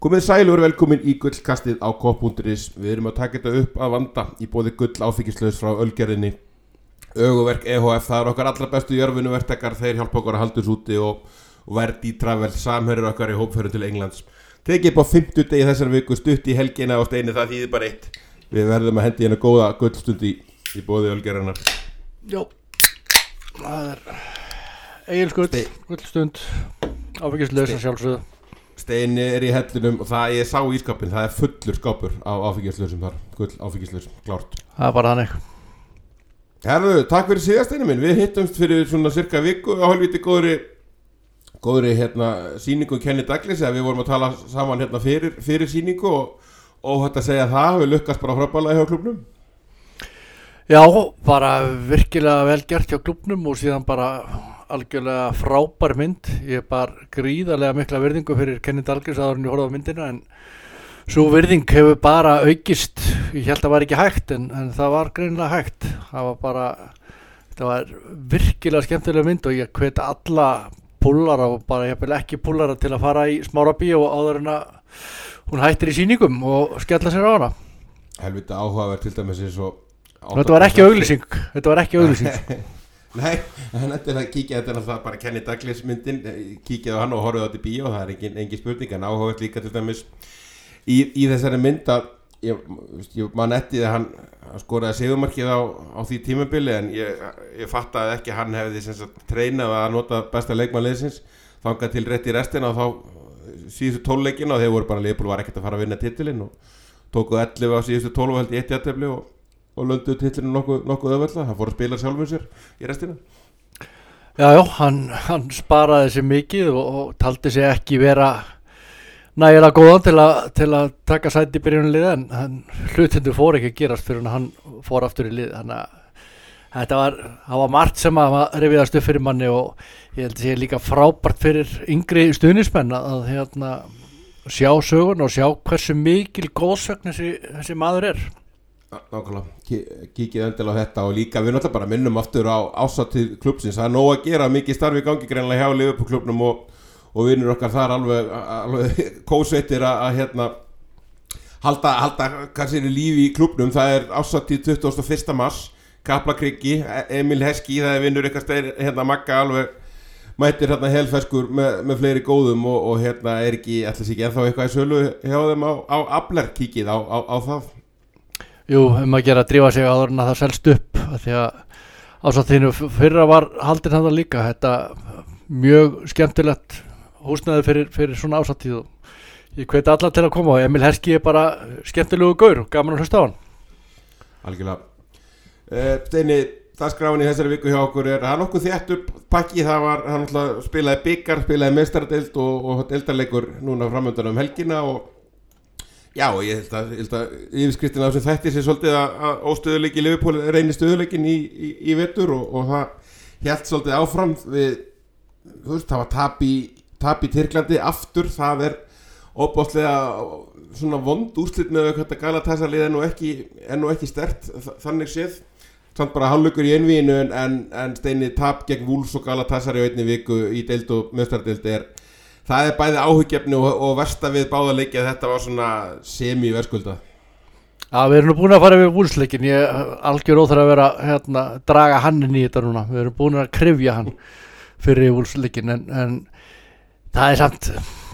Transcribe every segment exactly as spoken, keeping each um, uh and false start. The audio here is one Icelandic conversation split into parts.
Komið sæl og velkomin í gullkastið á K punktur is. Við erum að taka þetta upp að vanda í boði gull áfengislaus frá Ölgerðinni. Öguverk E H F, það er okkar allra bestu jörfunuverktakar, þeir hjálpa okkur að halda þessu úti og, og Verdi Travel, samherjar okkar í hópferðum til Englands. Tekið upp á fimmtudegi þessar viku, stutt í helgina og steini, það þýðir bara eitt. Við verðum að hendi hérna góða gullstund í, í boði Ölgerðinnar. Jó, það er Egilsgull, gullstund, áfengislaus að sjálfsögðu. Steini er í hellinum og það ég sá í skápinn, það er fullur skápur á áfengislausum þar, gull áfengislaus, klárt. Það er bara þannig. Herðu, takk fyrir síðast Steini minn, við hittumst fyrir svona cirka viku á hálfviti góðri, góðri hérna sýningu Kenny Douglas, eða við vorum að tala saman hérna fyrir, fyrir sýningu og óhætt að segja það, við lukkast bara frábærlega hjá klúbbnum. Já, bara virkilega vel gert hjá klúbbnum og síðan bara algjörlega frábær mynd. Ég bar gríðarlega mikla virðingu fyrir Kenny Douglas áður en ég horfði á myndina, en svo virðing hefur bara aukist. Ég held að það var ekki hægt, en, en það var greinilega hægt. Það var bara, þetta var virkilega skemmtilega mynd og ég hvet alla púllara og bara ég vil ekki púllara til að fara í Smára bíó áður en að hún hættir í sýningum og skella sér á hana. Helvita áhugaverð til dæmis eins og Þetta var ekki auglýsing. Þetta var ekki auglýsing. Nei, en þetta er að kíkja, þetta er náttúrulega bara Kenny Douglas myndin, kíkja á hann og horfið á þetta í bíó, það er engin, engin spurning, en áhugavert líka til dæmis í, í þessari mynd að ég, ég man eftir að hann, hann skoraði sigurmarkið á, á því tímabili, en ég, ég fattaði ekki að hann hefði sem sagt treinað að nota besta leikmannliðsins, þangað til rétt í restina og þá síðustu tólf leikina og þeir voru bara Liverpool var ekkert að fara að vinna titilinn og tókuð ellefu á síðustu tólf og held í eitt jafntefli og og lönduðu titlinu nokkuð, nokkuð öðvöldlega, hann fór að spila sjálfum sér í restina. Já, já, hann, hann sparaði sér mikið og, og taldi sér ekki vera nægilega góðan til að, til að taka sæti í byrjunarliði, en hann, hlutindu fór ekki að gerast fyrir hann fór aftur í lið, þannig að þetta var, það var margt sem að reviðast upp fyrir manni og ég held að sé líka frábært fyrir yngri stuðningsmenn að hérna sjá sögun og sjá hversu mikil góðsögn þessi, þessi maður er. Nákvæmlega, kíkið endilega á þetta og líka við náttúrulega bara minnum aftur á ásatíð klubbsins, það er nóg að gera, mikið starfi gangi greinlega hjá Liverpool klubbnum og, og vinnur okkar þar alveg, alveg kósveitir að, að hérna halda, halda kannski lífi í klubbnum, það er ásatíð tuttugasta og fyrsta mars, Kaplakriki, Emil Heskey, það er vinnur eitthvað stæðir, hérna Magga alveg mættir hérna helfeskur með, með fleiri góðum og, og hérna er ekki, ætlis ekki ennþá eitthvað í sölu hjá þeim á, á Abler, kíkið á, á, á það. Jú, um að gera að drífa sig áður en að það selst upp því að ásatíðinu fyrra var haldin hann líka, þetta mjög skemmtilegt húsnæði fyrir, fyrir svona ásatíð og ég hvet alla til að koma og Emil Heskey er bara skemmtilegu gaur og gaman að hlusta á hann. Algjörlega. Uh, Steini, dagskráin í þessari viku hjá okkur er hann okkur þétt upp pakki, það var, hann alltaf spilaði bikar, spilaði meistaradeild og, og deildarleikur núna framöndan um helgina og já, og ég held að, held að yfirskriftin af þessu þætti sé svolítið að, að óstöðuleiki Liverpool reynir stöðuleikin í, í, í vetur og, og það hélt svolítið áfram við, þú veist, það var tap í, tap í Tyrklandi aftur, það er óbáslega svona vond úrslit með þetta Galatasaray er nú ekki, er nú ekki sterkt þannig séð, samt bara hálfleikur í einvíinu en, en, en Steini tap gegn Wolves og Galatasaray á einni viku í deild og meistardeild er það er bæði áhugefni og, og versta við báða leiki að þetta var svona semi-verðskulda. Já, við erum nú búin að fara við Wolves-leikin, ég algjör óþarf að vera hérna, draga hann inn í þetta núna, við erum búin að krifja hann fyrir Wolves-leikin, en, en það er samt,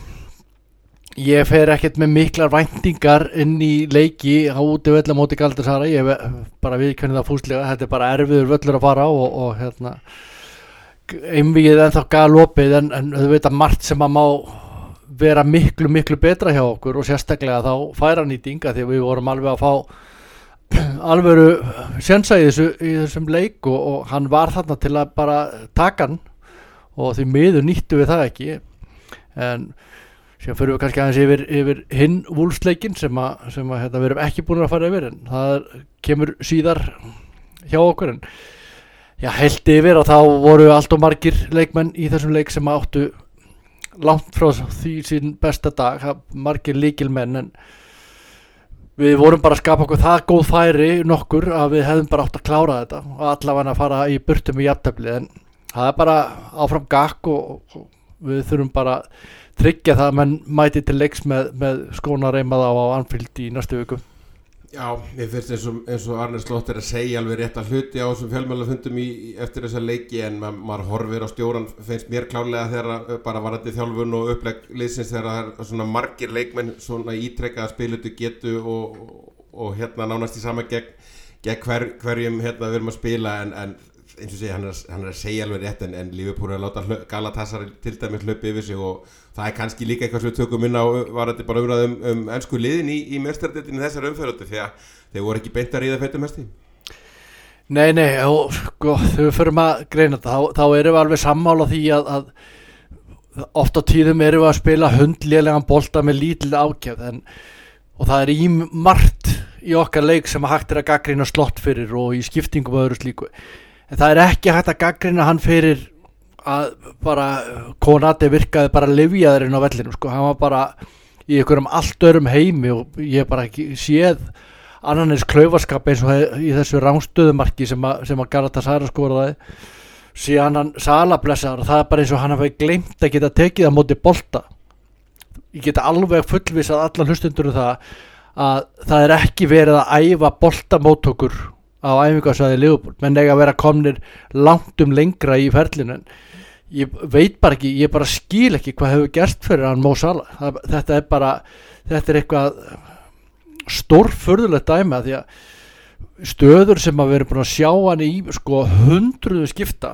ég fer ekkert með miklar væntingar inn í leiki á úti völl á móti Galatasaray, ég bara viðurkenni það fúslega, þetta er bara erfiður völlur að fara og, og hérna, einvíið ennþá galopið en, en þú veit að margt sem að má vera miklu miklu betra hjá okkur og sérstaklega þá færanýtinga því við vorum alveg að fá alvöru sénsa í, þessu, í þessum leik og, og hann var þarna til að bara taka hann og því miður nýttu við það ekki en síðan fyrir við kannski aðeins yfir, yfir hinn Wolves-leikinn sem að, sem að hérna, við erum ekki búin að fara yfir en það kemur síðar hjá okkur en Já, heilt yfir og þá voru allt og margir leikmenn í þessum leik sem áttu langt frá því sín besta dag, margir lykilmenn en við vorum bara að skapa okkur það góð færi nokkur að við hefðum bara átt að klára þetta og allavega að fara í burtu með jafntefli en það er bara áfram gakk og, og við þurfum bara tryggja það að menn mæti til leiks með, með skóna reymað á Anfield í næstu viku. Já, ég finnst eins og, eins og Arne Slott er að segja alveg rétt að hluti á þessum fjölmjölafundum í, í eftir þessa leiki en ma maður horfir á stjóran finnst mér klárlega þegar bara varandi þjálfun og upplegg liðsins þegar það er svona margir leikmenn svona ítrekka að spilutu getu og, og, og hérna nánast í sama gegn, gegn hver, hverjum hérna við erum að spila en, en eins og segja, hann er, hann er að segja alveg rétt en, en Liverpool er að láta Galatasaray til dæmis hlaupi yfir sig og það er kannski líka eitthvað sem við tökum inn á varandi bara umræðum um, um ensku liðin í, í meistaradeildinni þessar umferðar því að þeir voru ekki beint að ríða feitum hesti. Nei, nei, og sko, þegar við förum að greina þetta, þá, þá erum við alveg sammála því að, að oft á tíðum erum við að spila hundlélegan bolta með lítil ákefð en, og það er í margt í okkar leik sem hægt er að gagnrýna Slott fyrir og í skiptingum og öðru slíku. En það er ekki hægt að gagnrýna hann fyrir að bara Konate virkaði bara lyfjaðurinn á vellinu sko. Hann var bara í einhverjum allt öðrum heimi og ég hef bara ekki séð annan eins klaufaskap eins og í þessu rángstöðumarki sem að, sem að Galatasaray skoraði síðan hann Sala blessaður og það er bara eins og hann hafi gleymt að geta tekið á móti bolta. Ég geta alveg fullvisað allan hlustundur um það að það er ekki verið að æfa boltamóttökur á æfingasvæði Liverpool, menn eiga að vera komnir langt um lengra í ferlinu en ég veit bara ekki, ég bara skil ekki hvað hefur gerst fyrir hann Mo Salah. Það, þetta er bara, þetta er eitthvað stórfurðulegt dæmi því að stöður sem að við erum búin að sjá hann í sko hundruðu skipta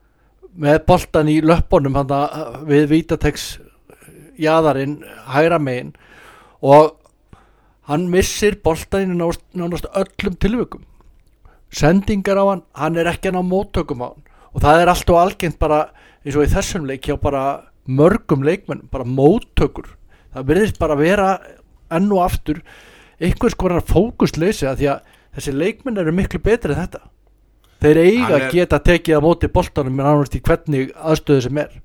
með boltan í löppunum hann við Vítatex jaðarinn hægra megin og hann missir boltan í nánast, nánast öllum tilvikum. Sendingar á hann, hann er ekki hann á móttökum á hann og það er allt og algengt bara eins og í þessum leik hjá bara mörgum leikmenn, bara móttökur það virðist bara vera enn og aftur einhvers konar fókusleysi að því að þessi leikmenn eru miklu betri en þetta þeir eiga að er... geta tekið á móti boltanum með nánast í hvernig aðstöðu sem er.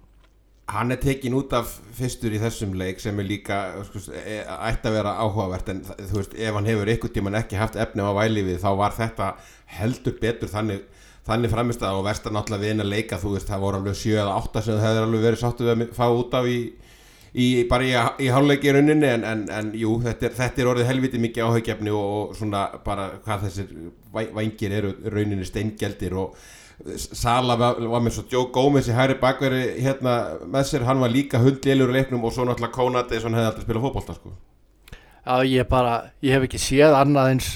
Hann er tekin út af fyrstur í þessum leik sem er líka sko, ætti að vera áhugavert en þú veist ef hann hefur einhvern tímann ekki haft efni á vælífið þá var þetta heldur betur þannig, þannig framist að og versta náttúrulega við einn að leika þú veist það voru alveg sjö eða átta sem það hefur alveg verið sáttu við að fá út af í, í bara í, í hálfleiki rauninni en, en, en jú þetta er, þetta er orðið helviti mikið áhugjefni og, og svona bara hvað þessir vængir eru rauninni steingjaldir og Sala var, var með svo Joe Gomez í hægri bakveri hérna með sér, hann var líka hundlélur í leiknum og svo náttúrulega Konate eins og hann hefði aldrei spilað fótbolta sko. Já, ég bara, ég hef ekki séð annað eins,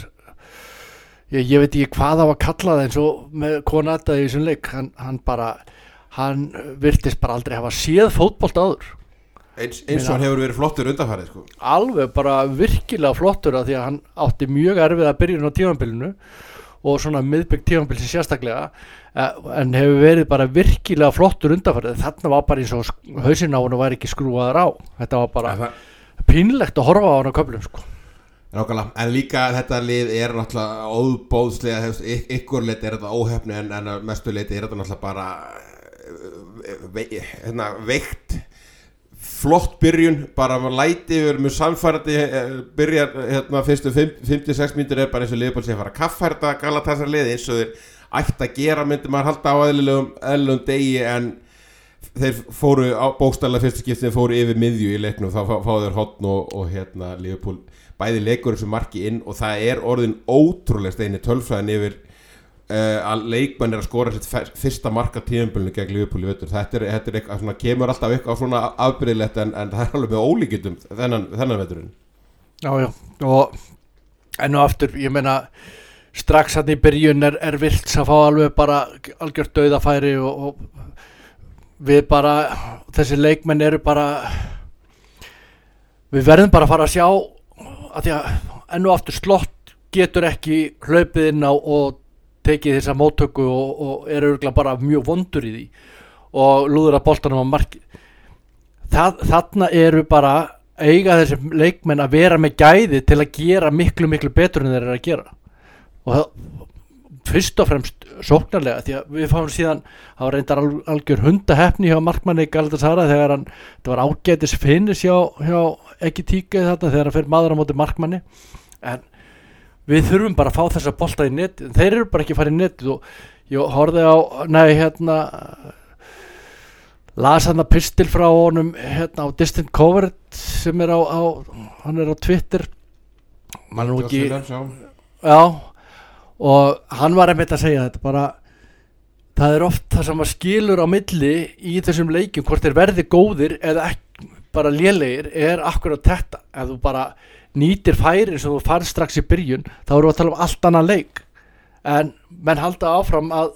ég, ég veit ekki hvað það var kallað eins og með Konate í þessum leik, hann, hann bara, hann virtist bara aldrei hafa séð fótbolta áður. Eins, eins og hann hefur verið flottur undanfarið sko. Alveg bara virkilega flottur að því að hann átti mjög erfið að byrja á tímabilinu og svona miðbygg tímabil sem sérstaklega en hefur verið bara virkilega flottur undanfarið, þarna var bara eins og hausinn á hann og væri ekki skrúaður á þetta var bara ja, pínlegt að horfa á hann á köflum sko. Nákvæmlega, en líka þetta lið er náttúrulega óbóðslega, ykkur leiti er þetta óhefni en, en mestu leiti er þetta náttúrulega bara ve, hérna, veikt flott byrjun, bara læti við erum mjög samfærandi byrjar hérna fyrstu fimmtíu og sex mínútur er bara eins og Liverpool sé að fara að kaffærda Galatasaray liði eins og þeir ætti að gera myndi maður halda á eðlilegum eðlilegum degi en þeir fóru á bókstaflega fyrstu skiptin fóru yfir miðju í leiknum þá fá, fá þeir hotn og, og hérna Liverpool bæði leikur þessu marki inn og það er orðin ótrúlega steini tölfræðin yfir uh, að leikmenn er að skora sitt fyrsta marka tímabilinu gegn Liverpool í vetur þetta er, þetta er eitthvað svona kemur alltaf eitthvað svona afbrigðilegt en, en það er alveg með ólíkindum þennan, þennan veturinn. Já já og enn og aftur ég meina strax hann í byrjun er, er vilts að fá alveg bara algjört dauðafæri og, og við bara þessi leikmenn eru bara við verðum bara að fara að sjá að því að enn og aftur Slott getur ekki hlaupið inn á og tekið þessa móttöku og, og er örugglega bara mjög vondur í því og lúður að boltanum á marki Það, þarna eru bara eiga þessi leikmenn að vera með gæði til að gera miklu miklu betur en þeir eru að gera og það, fyrst og fremst sóknarlega því að við fáum síðan það var reyndar algjör hundaheppni hjá markmanni Galatasaray þegar hann, það var ágætis finnis hjá, hjá ekki tíkið þarna þegar hann fyrir maður á móti markmanni en við þurfum bara að fá þessa bolta í net þeir eru bara ekki að fara í net og ég horfði á, nei hérna las hann að pistil frá honum hérna á Distant Coverage sem er á, á hann er á Twitter man nú ekki já, og hann var einmitt að segja þetta bara, það er oft það sem að skilur á milli í þessum leikjum hvort þeir verði góðir eða ekki, bara lélegir er akkurat þetta, ef þú bara nýtir færin sem þú farð strax í byrjun þá erum við að tala um allt annan leik en menn halda áfram að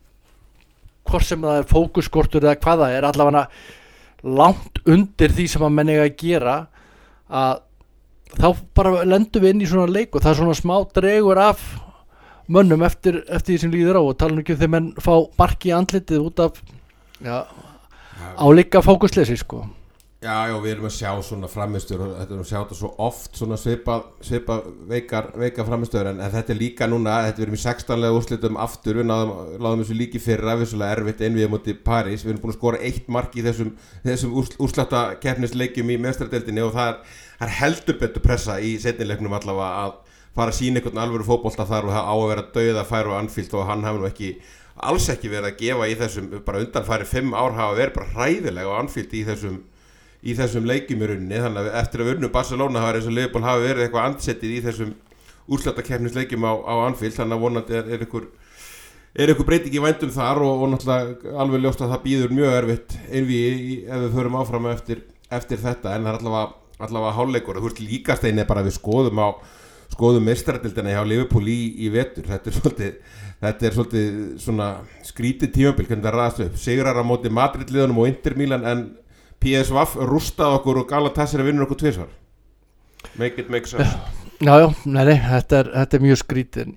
hvort sem það er fókusskortur eða hvað það er, allavega langt undir því sem að menn eiga að gera að þá bara lendum við inn í svona leik og það er svona smá dregur af mönnum eftir, eftir því sem líður á og tala nú ekki um þegar menn fá marki í andlitið út af já, álíka fókusleysi sko. Já, já, við erum að sjá svona framistöður og þetta erum að sjá þetta svo oft svona svipað svipa veikar, veikar framistöður en, en þetta er líka núna, þetta við erum í sextánlega úrslitum aftur, við náðum, náðum þessu líki fyrra, vissulega erfitt einvíð móti París, við erum búin að skora eitt mark í þessum, þessum úrs, úrslata keppnisleikjum í meistaradeildinni og það er, það er heldur betur pressa í seinnileiknum allavega að fara að sína einhvern alvöru fótbolta þar og það á að vera dauða færu og Anfield og hann hafi nú ekki, alls ekki verið að gefa í þessum, bara undanfæri fimm ár hafa verið bara hræðilega á Anfield í þessum í þessum leikjum í rauninni, þannig að eftir að vinna Barcelona hafa eins og Liverpool hafi verið eitthvað andsettið í þessum úrslatakeppnisleikjum á, á Anfield, þannig að vonandi er, er ykkur er ykkur breyting í vændum þar og, og náttúrulega alveg ljóst að það býður mjög erfitt einvíi ef við förum áfram eftir, eftir þetta, en það er allavega, allavega hálfleikur, þú veist líkastein er bara við skoðum á skoðum meistaradeildina hjá Liverpool í, í vetur, þetta er svolítið þetta er svolítið svona skrítið tímabil, hvernig það ræðast upp, sigrar á móti Madrid liðunum og Inter Milan en P S V rústaði okkur og Galatasaray vinnur okkur tvisvar. Make it make sense. Já, já, nei, nei, þetta er, þetta er mjög skrítið.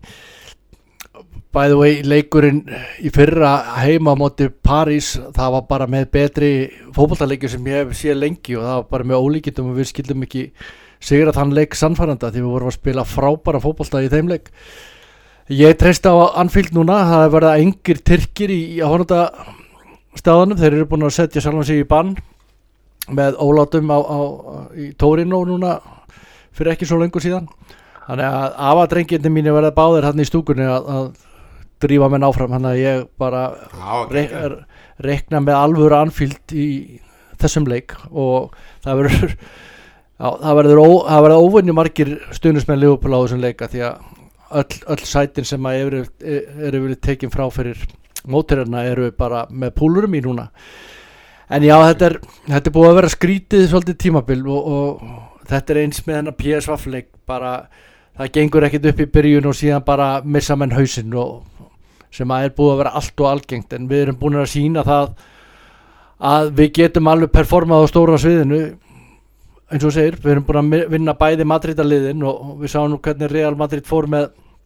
By the way, leikurinn í fyrra heima á móti París, það var bara með betri fótboltaleikir sem ég hef séð lengi og það var bara með ólíkindum og við skildum ekki sigra þann leik sannfæranda því við vorum að spila frábæra fótbolta í þeim leik. Ég treysti á Anfield núna, það er verið engir Tyrkir í, í áhorfenda staðanum, þeir eru búin að setja sjálfan sig í bann með ólátum á, á, í Torino núna fyrir ekki svo lengur síðan þannig að afadrengirni mínu verða báðir hann í stúkunni að, að drífa menn áfram þannig að ég bara re, er, rekna með alvöru Anfield í þessum leik og það verður já, það verður, ó, það verður óvenju margir stuðningsmenn Liverpool á þessum leika því að öll, öll sætin sem að eru, eru verið tekin frá fyrir mótherjarna eru bara með púlurum í núna. En já, þetta er, þetta er búið að vera skrítið svolítið tímabil og, og þetta er eins með hennar P S V-leik bara, það gengur ekkit upp í byrjun og síðan bara missa menn hausinn og sem að er búið að vera allt og algengt en við erum búin að sína það að við getum alveg performað á stóra sviðinu eins og segir, við erum búin að vinna bæði Madrid-liðin og við sáum nú hvernig Real Madrid fór með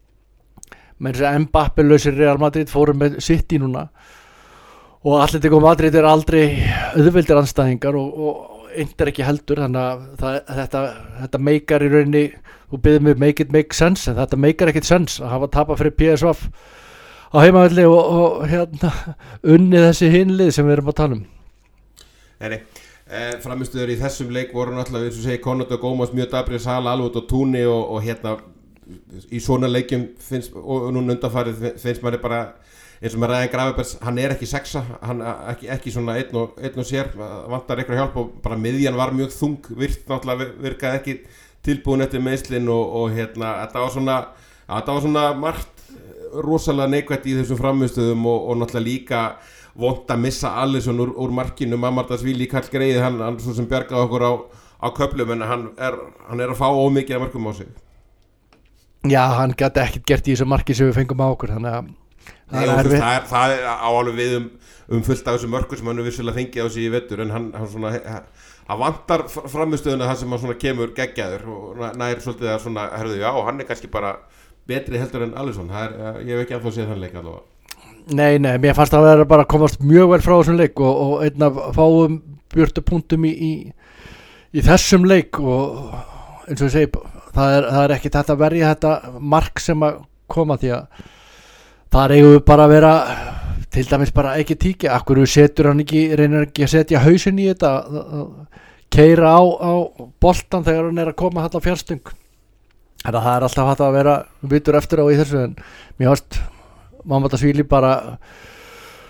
með þess að Mbappé-lausir Real Madrid fórum með City núna og Atletico Madrid er aldrei auðveldir andstæðingar og, og Inter ekki heldur þannig að það, þetta, þetta meikar í rauninni, þú byrðir mig make it make sense en þetta meikar ekkit sense að hafa tapað fyrir P S V á heimavelli og, og hérna unnið þessi hinlið sem við erum að tala um. Nei, eh, framistuður í þessum leik voru náttúrulega eins og segi Konrad og Gómas mjög dabrið sala alveg út á túni og, og hérna í svona leikjum finnst og núna undanfarið finnst manni bara eins og með Ryan Gravenbergs, hann er ekki sexa hann ekki, ekki svona einn og, einn og sér vantar eitthvað hjálp og bara miðjan var mjög þung virt náttúrulega virkaði ekki tilbúin eftir meiðslin og, og hérna þetta var svona, þetta var svona margt rosalega neikvætt í þessum framistöðum og, og náttúrulega líka vont að missa Alisson úr, úr markinu Mamardashvili Karl Greið, hann, hann svo sem bjargaði okkur á, á köflum en hann er, hann er að fá ómikið að markum á sig. Já, hann gæti ekkert gert í þessu marki sem við fengum á okkur þannig að Nei, það, er, það, er, það er á alveg við um, um fullt af þessu mörkur sem hann er vissulega fengið á sig í vetur en hann, hann svona hann vantar framistöðuna það sem hann svona kemur geggjaður og nær svolítið að svona herðu, já, hann er kannski bara betri heldur en Alisson, það er, ég hef ekki ennþá séð þann leik allavega. Nei, nei, mér fannst að vera bara að komast mjög vel frá þessum leik og, og einn af fáum björtu punktum í, í, í þessum leik og eins og ég segi, það er, það er ekki þetta að verja þetta mark sem að koma því að þar eigum við bara að vera til dæmis bara ekki tíkja, akkur við setur hann ekki, reynir ekki að setja hausinn í þetta að keyra á, á boltan þegar hann er að koma þetta fjárstöng þannig að það er alltaf hægt að vera vitur eftir á í þessu en mér varst Mamardashvili bara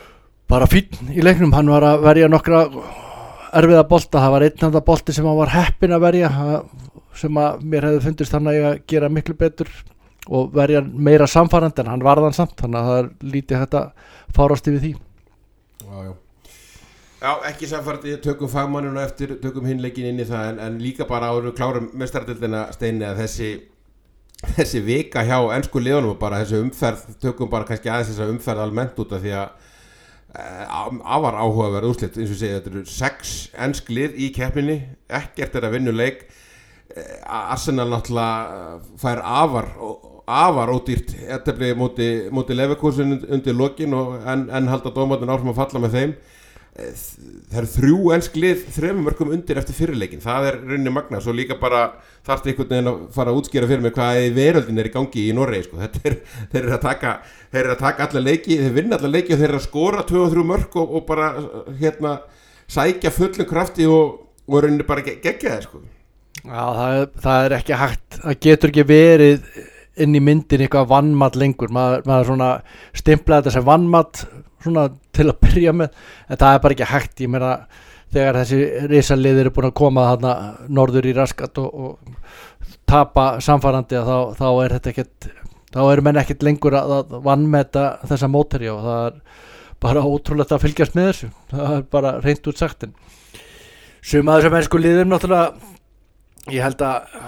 bara fínn í leiknum, hann var að verja nokkra erfiða bolta, það var einn af það bolti sem hann var heppinn að verja sem að mér hefði fundist hann að gera miklu betur og verja meira samfærandi en hann varðan samt, þannig að það er lítið hægt að fárast yfir því. Já, já. Já, ekki samfærandi, tökum fagmannuna eftir, tökum hinn leikinn inn í það en, en líka bara áður klárum mestaradeildina Steini að þessi þessi vika hjá ensku liðunum og bara þessi umferð, tökum bara kannski aðeins þessa umferð almennt út af því að afar áhugaverð úrslit eins og segja, þetta eru sex ensk lið í keppninni, ekkert er að vinna leik. Arsenal náttúrulega fær afar afar ódýrt jafntefli móti, móti Leverkusen undir lokin og en, en halda dómarnir áfram að falla með þeim. Það eru þrjú ensk lið þremur mörkum undir eftir fyrirleikin, það er rauninni magna, svo líka bara þarftu einhvern veginn að fara að útskýra fyrir mig hvað í veröldin er í gangi í Noregi sko. Þetta er, þeir eru að taka þeir eru að taka alla leiki, þeir vinna alla leiki og þeir eru að skora tvö og þrjú mörk og, og bara hérna sækja fullum krafti og, og rauninni bara gegja það sko. Já, það er, það er ekki hægt, það getur ekki verið inn í myndin eitthvað vannmatt lengur, maður, maður svona stimplaði þetta sem vannmatt svona til að byrja með, en það er bara ekki hægt, ég meina þegar þessi risalið eru búin að koma þarna norður í raskat og, og tapa samfærandi þá, þá er þetta ekkert, þá eru menn ekkert lengur að, að vannmeta þessa mótherja og það er bara ótrúlegt að fylgjast með þessu, það er bara reynt út sagt en sum að þessum mennsku liðum náttúrulega, ég held að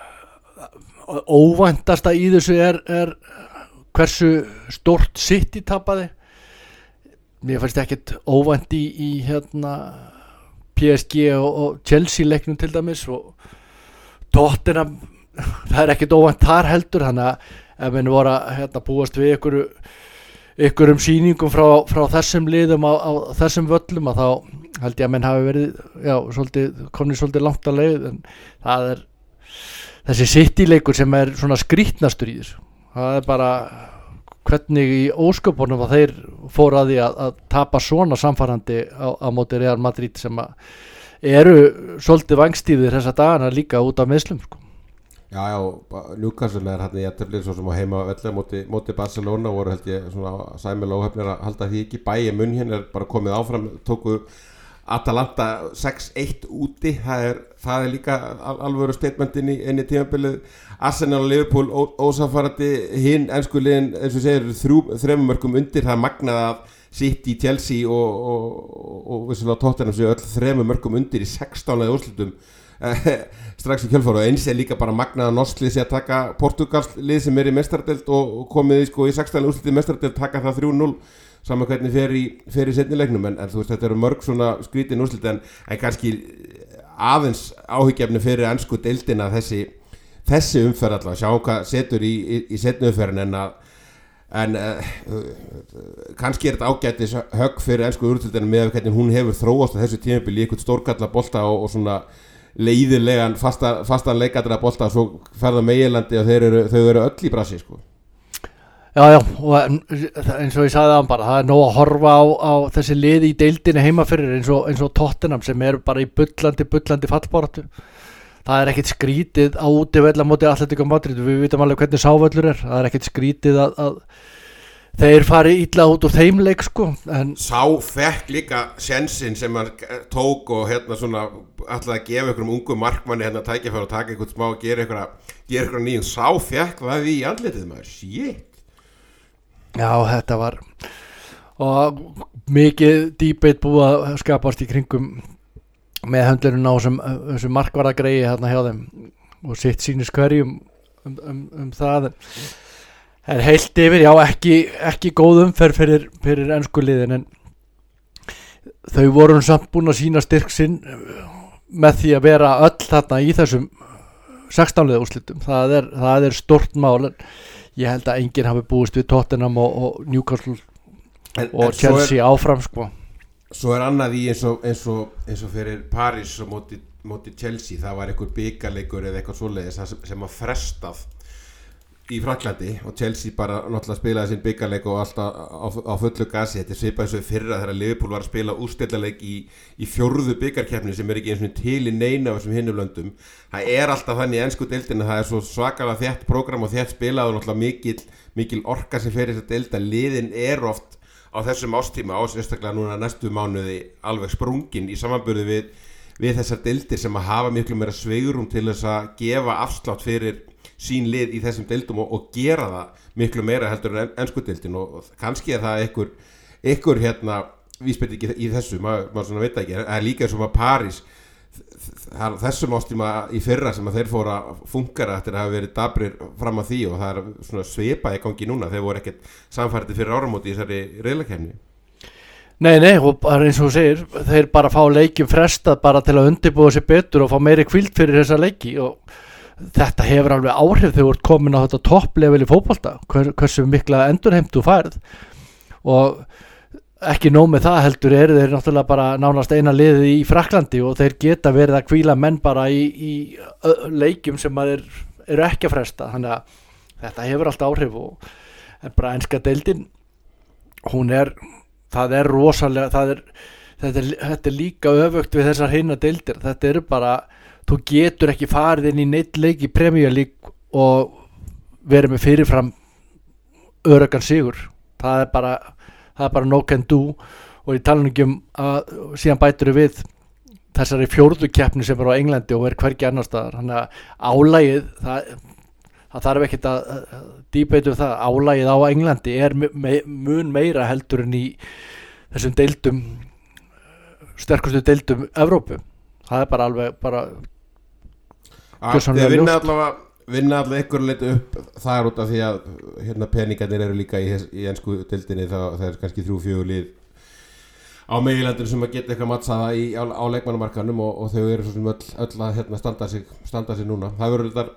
óvæntasta í þessu er, er hversu stórt City tapaði. Mér fannst ekkert óvænt í, í hérna P S G og, og Chelsea leiknum til dæmis og Tottenham, það er ekkert óvænt þar heldur, þannig að ef við voru að hérna, búast við ykkur, ykkur um sýningum frá, frá þessum liðum á, á þessum völlum að þá held ég að menn hafi verið já, svolítið, komnið svolítið langt að leið en það er þessi City leikur sem er svona skrýtnastur í þessu, það er bara hvernig í ósköpunum að þeir fóru að því að, að tapa svona samfærandi á, á móti Real Madrid sem að eru svolítið vangstíðir þessa dagana líka út af meðslum sko. Já, já, Newcastle er hérna í jafntefli svo sem á heima velli móti, móti Barcelona voru held ég svona sæmilega óhefnir að halda því ekki, Bayern München er bara komið áfram, tóku Atalanta sex eitt úti, það er, það er líka al- alvöru statement inn í, inn í tímabilið. Arsenal og Liverpool ó- ósamfærandi, hinn ensku liðin eins og segir þrjú, þremur mörkum undir, það er magnað að City, Chelsea og, og, og, og vissulega Tottenham séu öll þremur mörkum undir í sextán leið úrslitum strax í kjölfar og eins er líka bara magnað að norsk lið sé að taka Portugals lið sem er í meistaradeild og, og komið í, sko, í sextán leið úrslitum meistaradeild taka það þrjú núll saman hvernig fer í, fer í seinni leiknum en, en þú veist þetta eru mörg svona skrítin úrslit en, en kannski aðeins áhyggjefni fyrir ensku deildina þessi, þessi umferð allavega, sjá hvað setur í, í, í seinni umferðin en að en uh, uh, kannski er þetta ágætis högg fyrir ensku úrslitinu með hvernig hún hefur þróast á þessu tímabili í eitthvað stórkalla bolta og, og svona leiðilegan fasta, fastan leikadra bolta og svo ferða Meginlandi og þeir eru, þau eru öll í brasi sko. Já, já, og eins og ég sagði það bara, það er nóg að horfa á, á þessi liði í deildinni heima fyrir eins og, eins og Tottenham sem eru bara í bullandi, bullandi fallbaráttu. Það er ekkert skrítið á útivöll á móti Atletico Madrid, við vitum alveg hvernig sávöllur er, það er ekkert skrítið að, að þeir fari illa út úr þeim leik sko. En Sá fekk líka sjensin sem hann tók og hérna svona ætlaði að gefa einhverjum ungum markmanni hérna tækifæri og taka einhvern smá og gera einhverja, gera einhverja nýjum, sá fekk það í andlitið maður, shit. já, þetta var og mikið debate búið að skapast í kringum með höndlurinn á þessum, þessum markvarða greiði hérna hjá þeim og sitt sýnis hverjum um, um, um það en heilt yfir, já ekki, ekki góð umferð fyrir, fyrir ensku liðin en þau voru samt búin að sína styrk sinn með því að vera öll þarna í þessum sextán liða úrslitum, það er, það er stórt mál en ég held að enginn hafi búist við Tottenham og, og Newcastle en, og en Chelsea er, áfram sko. Svo er annað í eins og, eins og, eins og fyrir Paris og móti, móti Chelsea, það var einhver bikarleikur eða eitthvað svoleiðis sem, sem að frestað í Fraklandi og Chelsea bara náttúrulega spilaði sinn bikarleik og alltaf á, á fullu gasi, þetta er svipað eins og fyrra þegar Liverpool var að spila úrslitaleik í, í fjórðu bikarkeppni sem er ekki eins og til í neina af þessum hinnum löndum. Það er alltaf þannig í ensku deildinni, það er svo svakalega þétt prógram og þétt spilað og náttúrulega mikil, mikil orka sem fer í þessa deilda, liðin er oft á þessum ástíma og sérstaklega núna næstu mánuði alveg sprungin í samanburði við, við þessar deildir sem að hafa miklu meira sveigurum til þess að gefa afslátt fyrir sín lið í þessum deildum og, og gera það miklu meira heldur en ensku deildin og, og kannski er það einhver, einhver hérna vísbending í, í þessu, maður, maður svona veit ekki, það er líka eins og maður París þessum ástíma í fyrra sem að þeir fóra funkara eftir að hafa verið dabrir fram að því og það er svona svipa í gangi núna, þeir voru ekkert samfærdi fyrir áramóti í þessari riðlakeppni. Nei, nei, og bara eins og þú segir, þeir bara fá leikjum frestað bara til að undirbúa sér betur og fá meiri hvíld fyrir þessa leiki og þetta hefur alveg áhrif þegar þú ert komin á þetta topplevel í fótbolta, Hver, hversu mikla endurheimt þú færð og ekki nóg með það heldur eru þeir náttúrulega bara nánast eina liðið í Frakklandi og þeir geta verið að hvíla menn bara í, í leikjum sem maður er, eru ekki að fresta þannig að þetta hefur allt áhrif og en bara enska deildin hún er, það er rosalega það er, þetta er, þetta er líka öfugt við þessar hinna deildir, þetta eru bara þú getur ekki farið inn í neitt leik í Premier League og verið með fyrirfram öruggan sigur, það er bara það er bara no can do og ég tala ekki um að síðan bætur við þessari fjórðu keppni sem er á Englandi og er hvergi annar staðar þannig að álagið það, það þarf ekkert að dýbeitu það, álagið á Englandi er me, mun meira heldur en í þessum deildum sterkustu deildum Evrópu, það er bara alveg bara að vinna allavega vinna allavega einhverju leiti upp þar út af því að hérna peningarnir eru líka í, í ensku deildinni það er kannski þrjú fjögur lið á meginlandinu sem að geta eitthvað mattsaða í, á, á leikmannamarkanum og, og þau eru svo sem öll, öll að hérna, standa, sig, standa sig núna það verður þetta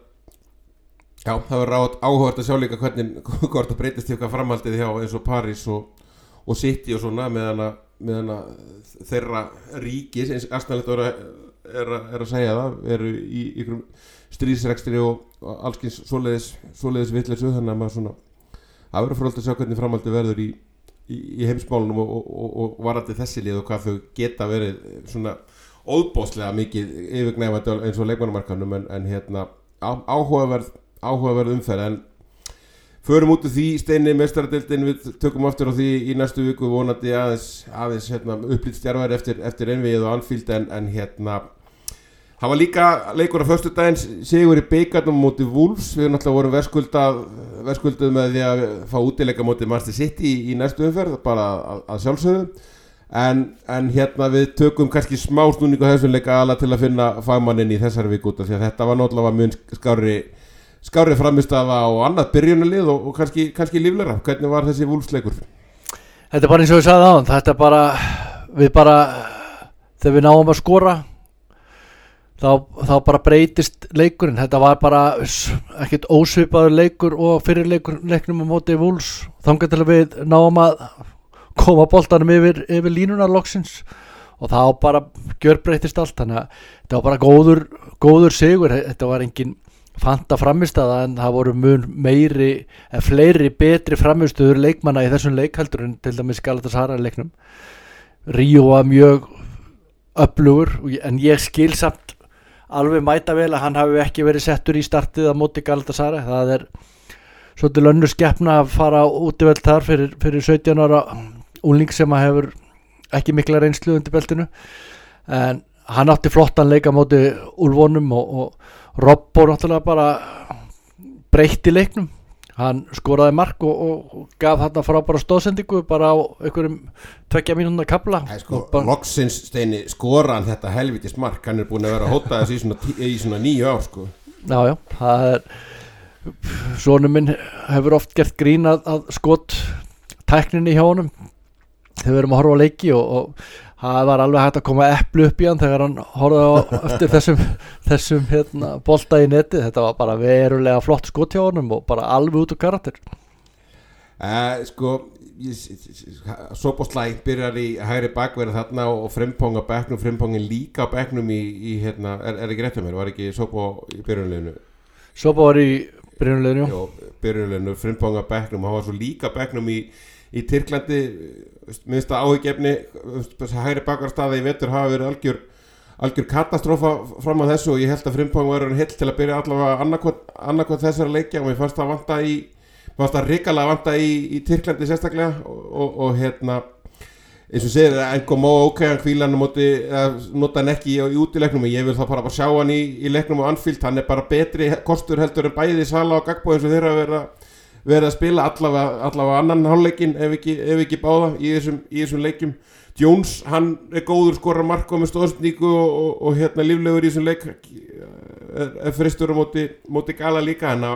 já, það verður áhugavert að sjá líka hvernig hvort það breytist í eitthvað framhaldið hjá eins og París og, og City og svona meðan að, meðan að þeirra ríkis eins aðstæðanlegt er, er, er að segja það eru í ykkur stríðsrekstri og allskins svoleiðis, svoleiðis vitleysu þannig að maður svona það verður fróðilegt að sjá hvernig framhaldið verður í, í, í heimsmálunum og, og, og, og varandi þessi lið og hvað þau geta verið svona óbóðslega mikið yfirgnæfandi eins og leikmannamarkanum en, en hérna áhugaverð áhugaverð umferð en förum út úr því Steini meistaradeildin við tökum aftur á því í næstu viku vonandi aðeins, aðeins hérna, upplýtt stjarfæri eftir, eftir Envið og Anfield en, en hérna það var líka leikur á föstudaginn sigur í bikarnum móti Wolves við náttúrulega vorum verðskuldað verðskulduð með því að fá útileika móti Manchester City í, í næstu umferð bara að, að sjálfsögðu en, en hérna við tökum kannski smá snúning á þessum leika ala til að finna fagmanninn í þessari viku út af því að þetta var náttúrulega mun skári skári framistafa og annað byrjunarlið og, og kannski, kannski líflegra hvernig var þessi Wolves leikur? Þetta er bara eins og við sagði áðan þetta er bara við bara þegar við náum að skora Þá, þá bara breytist leikurinn þetta var bara ekkert ósvipaður leikur og fyrir leikur, leiknum á móti Wolves þangað til að við náum að koma boltanum yfir, yfir línuna loksins og þá bara gjörbreytist allt þannig að þetta var bara góður, góður sigur þetta var engin fanta framistaða en það voru mun meiri eða fleiri betri framistuður leikmanna í þessum leikhaldur en til dæmis Galatasaray leiknum Ríó var mjög öflugur en ég skil samt alveg mæta vel að hann hafi ekki verið settur í startið á móti Galatasaray það er svolítið önnur skeppna að fara útivöld þar fyrir, fyrir sautján ára ungling sem að hefur ekki mikla reynslu undir beltinu en hann átti flottan leik á móti Úlfonum og, og Robbo náttúrulega bara breytti leiknum hann skoraði mark og, og gaf þarna frábæra stóðsendingu bara á einhverjum tveggja mínútna kafla sko, loksins Steini skora hann þetta helvitis mark hann er búin að vera að hóta þessi í svona, tí, í svona nýju ár sko. já já, það er sonur minn hefur oft gert grín að, að skot tækninni hjá honum þegar við erum að horfa á leiki og, og það var alveg hægt að koma eplu upp í hann þegar hann horfði á eftir þessum, þessum hérna, bolta í neti þetta var bara verulega flott skot hjá honum og bara alveg út úr karakter uh, sko Szoboszlai byrjar í hægri bakverð þarna og Frimpong á bekknum Frimpongin líka á bekknum í, í hérna, er, er ekki rétt hjá mér, var ekki Szobo í byrjunleginu Szobo var í byrjunleginu Jó, byrjunleginu, Frimpong á bekknum hann var svo líka bekknum í, í Tyrklandi minnst að áhyggjefni hægri bakvarðstaða í vetur hafa verið algjör, algjör katastrófa fram að þessu og ég held að Frimpong var heill til að byrja allavega annarkot, annarkot þessari leikja og mér fannst það vanta í fannst það hrikalega vanta í, í Tyrklandi sérstaklega og, og, og hérna eins og segir að Engo Mó ok, hann hvíla hann á móti, nota hann ekki í, í útileiknum og ég vil þá bara bara sjá hann í, í leiknum á Anfield, hann er bara betri kostur heldur en bæði Sala og Gagbo eins og þeirra vera, vera að spila allavega, allavega annan hálfleikin ef ekki, ef ekki báða í þessum, í þessum leikjum. Jones, hann er góður, skorar mark og með stóðsendingu og, og, og hérna líflegur í þessum leik er, er fristur á móti, móti Gala líka en,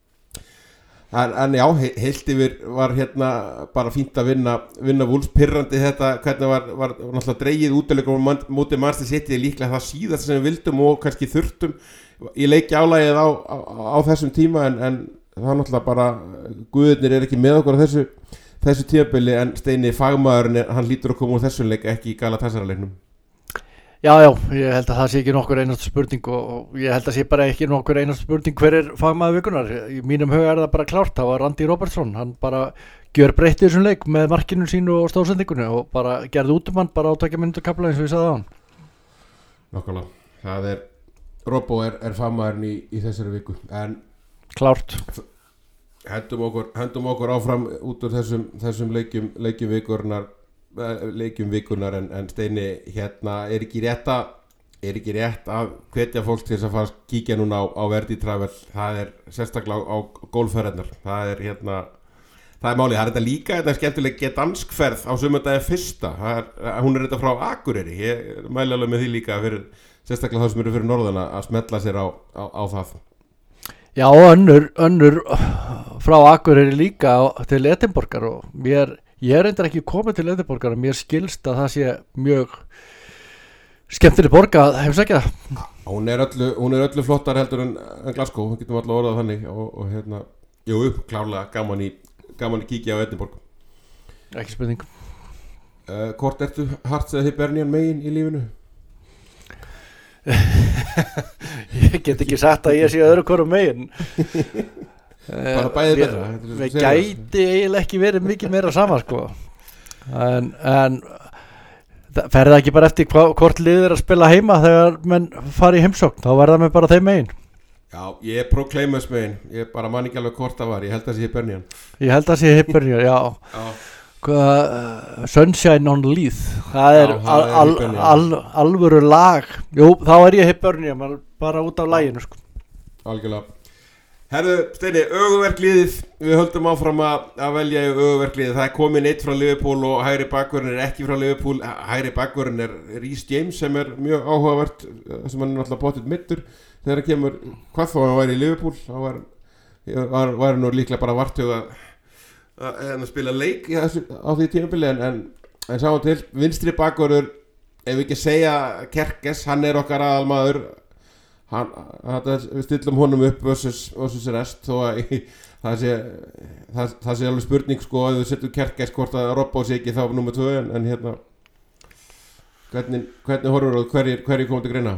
en, en já, heilt yfir var hérna bara fínt að vinna, vinna Wolves, pirrandi þetta hvernig var, var, var náttúrulega dreigið útileikum móti Manchester City líklega það síðast sem við vildum og kannski þurftum í leiki álægið á, á, á þessum tíma en, en það er náttúrulega bara guðirnir er ekki með okkur á þessu þessu tímabili en Steini fagmaðurinn hann lítur að koma úr þessum leik ekki í Galatasaray-leiknum. Já, já, ég held að það sé ekki nokkur einast spurning og, og ég held að sé bara ekki nokkur einast spurning hver er fagmaður vikunar. Í mínum huga er það bara klárt, það var Randy Robertson, hann bara gjör breytti þessum leik með markinu sínu og stóðsendingunni og bara gerði út um hann bara á tveggja mínútu kafla eins og ég sagði á hann. Nákvæmlega, það er, Robbo er, er fagmaðurinn í, í þessari viku en klárt. Hendum okkur, hendum okkur áfram út úr þessum, þessum leikjum, leikjum vikurnar, leikjum vikurnar en, en Steini hérna er ekki rétt að, er ekki rétt að hvetja fólk til þess að fara að kíkja núna á, á Verdi Travel, það er sérstaklega á, á golfferðarnar, það er hérna, það er málið, það er þetta líka þetta skemmtileg danskferð á sumardaginn fyrsta, það er, hún er þetta frá Akureyri, ég mæli alveg með því líka fyrir, sérstaklega þá sem eru fyrir norðana að smetla sér á, á, á það. Já, önnur, önnur frá Akureyri líka til Edinborgar og mér, ég er reyndar ekki komið til Edinborgar og mér skilst að það sé mjög skemmtileg borg að heimsækja það. Hún er öllu, hún er öllu flottar heldur en, en Glasgow, við getum alltaf orðað þannig og, og hérna, jú, klárlega gaman í, gaman í kíkja á Edinborg. Ekki spurning. Uh, hvort ertu Hearts eða Hibernian megin í lífinu? Ég get ekki sagt að ég sé öðru hvorum megin. Bara bæði betra. Við gæti eiginlega ekki verið mikið meira saman sko. En, en fer það ekki bara eftir hva, hvort lið er að spila heima þegar menn fara í heimsókn, þá verða með bara þeim megin. Já, ég er Proclaimers megin, ég bara man ekki alveg hvort það var, ég held að það sé Hibernian. Ég held að það sé Hibernian, já. Já. Uh, Sunshine on Leith það er, já, al, al, al, alvöru lag jú, þá er ég Hibernian bara út af laginu sko. Algjörlega. Herðu, Steini, öguverkliðið við höldum áfram að, að velja í öguverkliðið, það er komin eitt frá Liverpool og hægri bakvörðin er ekki frá Liverpool, hægri bakvörðin er Reece James sem er mjög áhugavert sem hann er náttúrulega potið mittur þegar hann kemur, hvað þó hann væri í Liverpool þá var, var, var nú líklega bara vartug að að spila leik þessu, á því tímabili en, en, en sáum til vinstri bakvörður ef við ekki segja Kerkes, hann er okkar aðalmaður hann, við stillum honum upp versus, versus rest þó að það sé, það, það sé alveg spurning sko að við setjum Kerkes hvort að Robbo sé ekki þá nummer tvö en, en hérna hvernig, hvernig horfur og hverjir hverjir komið til greina?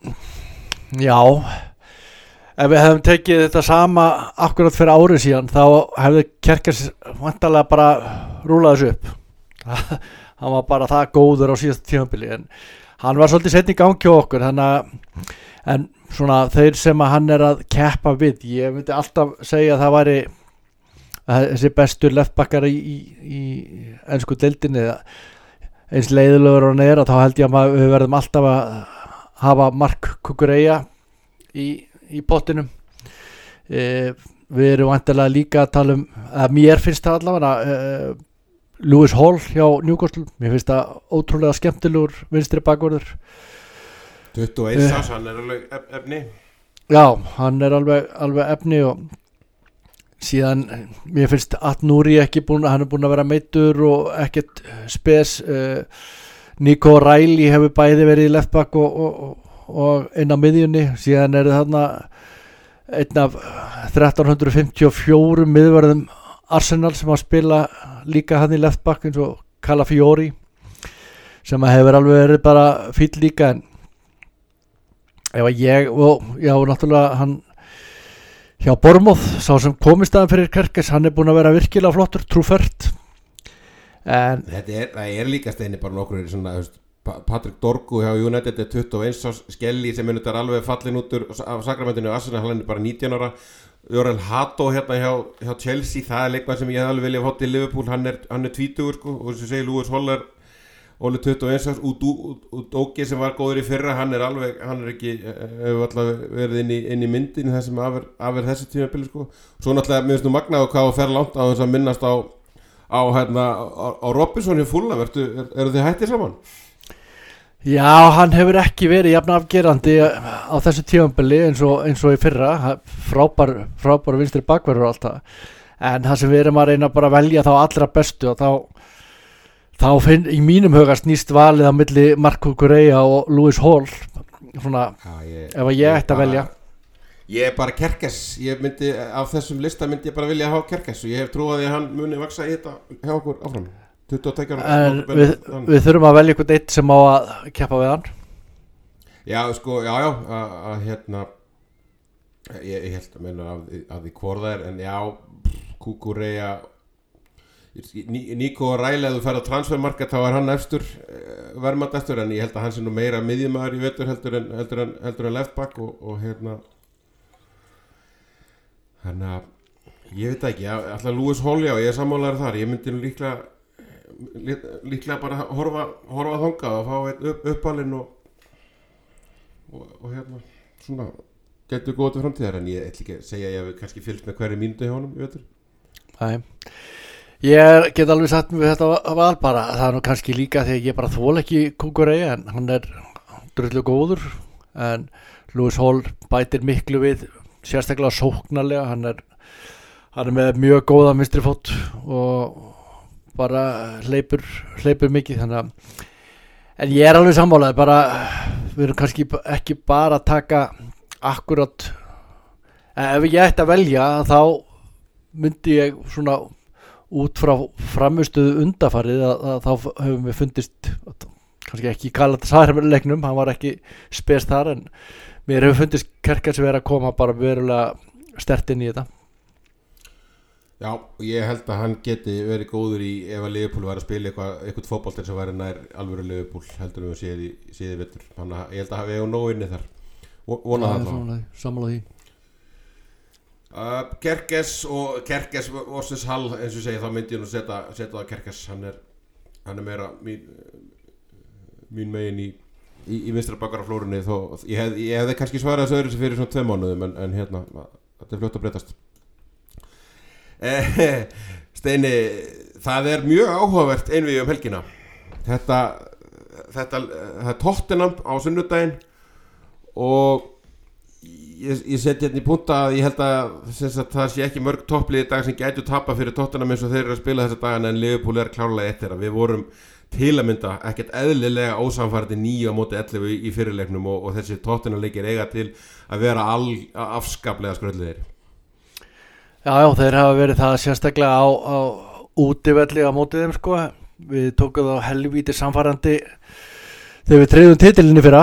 Já ef við hefum tekið þetta sama akkurat fyrir árið síðan þá hefði Kerkes vantarlega bara rúlað þessu upp hann var bara það góður á síðasta tímabili en hann var svolítið seinni í gangi á okkur þannig að en svona þeir sem að hann er að keppa við ég myndi alltaf segja að það væri að þessi bestur leftbakkar í, í, í ensku deildinni eins leiðilegur og neðra þá held ég að við verðum alltaf að hafa Mark Cucurella í í pottinum e, við erum vantilega líka að tala um að mér finnst það allavega e, Lewis Hall hjá Newcastle mér finnst það ótrúlega skemmtilegur vinstri bakvörður tuttugu og eins árs, hann er alveg efni já, hann er alveg, alveg efni og síðan mér finnst Atnúri ekki búin hann er búin að vera meiddur og ekkert spes e, Nico Riley hefur bæði verið í leftback og, og og inn á miðjunni síðan er þarna einn af þrettán fimmtíu og fjögur miðvörðum Arsenal sem að spila líka hann í leftback eins og Calafiori sem að hefur alveg verið bara fíll líka en ef að ég og já náttúrulega hann hjá Bournemouth sá sem kom í staðan fyrir Kerkes hann er búin að vera virkilega flottur trúfert en þetta er, það er líka Steini bara nokkur svona Patrick Dorgu hjá United er tuttugu og eins árs Skelly sem er alveg fallin út úr af sakramentinu Arsenal hann er bara nítján ára Jorel Hato hérna hjá, hjá Chelsea, það er leikmann sem ég hef alveg viljað fá til Liverpool, hann er, hann er tvítugur sko, og sem segir Lewis Hall er Óli tuttugu og eins árs, Udogi sem var góður í fyrra, hann er alveg, hann er ekki, hefur alltaf verið inn í, inn í myndin það sem afver, afver þessi tímabili sko. Svo náttúrulega, mér finnst nú magnað og hvað að fer langt á þess að minnast á, á, hérna, á, á Robinson hjá Fulham, eru, eru þið hættir saman? Já, hann hefur ekki verið jafn afgerandi á þessu tímabili eins og, eins og í fyrra, frábær, frábær vinstri bakverður og allt það, en það sem við erum að reyna bara að velja þá allra bestu og þá þá finn, í mínum huga snýst valið á milli Marco Correa og Lewis Hall svona, Já, ég, ef að ég, ég ætti að velja ég er bara Kerkes, ég myndi af þessum lista myndi ég bara vilja hafa Kerkes og ég hef trúið að hann muni vaksa í þetta hjá okkur áfram tuttugu og tveggja ára en við, við þurfum að velja einhvern eitt sem á að keppa við hann Já, sko, já, já að, að hérna ég, ég held að meina að, að því hvor það er en já, Kukureya Nico Ræli, ef þú fer á transfermarket þá er hann efstur verðmat eftir en ég held að hann sé nú meira miðjumaður í vetur heldur en, heldur en, heldur en left back og, og hérna þannig að ég veit ekki, alltaf Lewis Hall já, ég er sammálaður þar, ég myndi nú líklega líklega bara horfa, horfa þangað og fá einn upp, uppalinn og, og, og hérna svona getur góð til framtíðar en ég ætla ekki að segja að ég hef kannski fylgst með hverju mínútu hjá honum í vetur Nei, ég get alveg sagt með þetta val bara, það er nú kannski líka þegar ég bara þól ekki Kukureya en hann er drullu góður en Lewis Hall bætir miklu við sérstaklega sóknarlega, hann er, hann er með mjög góða vinstri fót og bara hleypur, hleypur mikið þannig að en ég er alveg sammálaður bara við erum kannski ekki bara að taka akkurat ef ég ætti að velja þá myndi ég svona út frá framistuðu undafarið að, að þá hefum við fundist kannski ekki Galatasaray-leiknum hann var ekki spes þar en mér hefur fundist Kerkes vera að koma bara verulega sterkt inn í þetta Já, og ég held að hann geti verið góður í ef að Liverpool var að spila eitthvað, eitthvað fótbolta sem væri nær alvöru Liverpool heldur við að séð í, séð í vettur þannig að ég held að við hefum nóg inni þar vonað það allavega Sammála því uh, Kerkes og Kerkes versus Hall eins og segi þá myndi ég nú setja setja það Kerkes hann er, hann er meira mín, mín megin í, í, í vinstra bakara flórunni þó ég, hef, ég hefði kannski svarað þessu öðru sem fyrir svona tvei mánuðum en, en hérna þetta er fljótt að breytast Steini, það er mjög áhugavert einvíð um helgina þetta, þetta það er Tottenham á sunnudaginn og ég, ég seti hérna í punta að ég held að, að það sé ekki mörg topplið í dag sem gætu tapa fyrir Tottenham eins og þeir eru að spila þessa dagana en Liverpool er klárlega eitt þeirra við vorum til að mynda ekkert eðlilega ósamfærandi níu á móti ellefu í, í fyrirleiknum og, og þessi Tottenham leikir eiga til að vera all, afskaplega skröllir Já, já, þeir hafa verið það sérstaklega á, á útivelli á mótið þeim sko. Við tókum það helvíti samfærandi þegar við treyðum titilinni fyrra.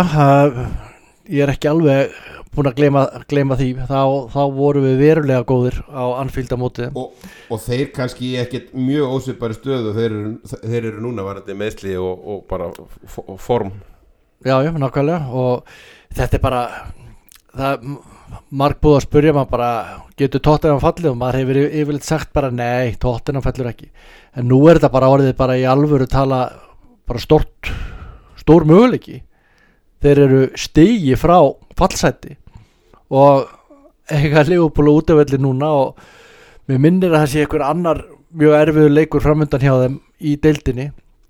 Ég er ekki alveg búin að gleyma, gleyma því. Þá, þá vorum við verulega góðir á Anfield á mótið þeim. Og, og þeir kannski ekkert mjög ósvipari stöðu. Þeir eru, þeir eru núna varandi meðsli og, og bara form. Já, já, nákvæmlega. Og þetta er bara... Það, marg búið að spyrja maður bara getur Tottenham fallið og maður hefur yfirleitt sagt bara nei, Tottenham fellur ekki en nú er þetta bara orðið bara í alvöru tala bara stort stór möguleiki þeir eru stigi frá fallsæti og eiga Liverpool út af velli núna og mér minnir að það sé einhver annar mjög erfiður leikur framundan hjá þeim í deildinni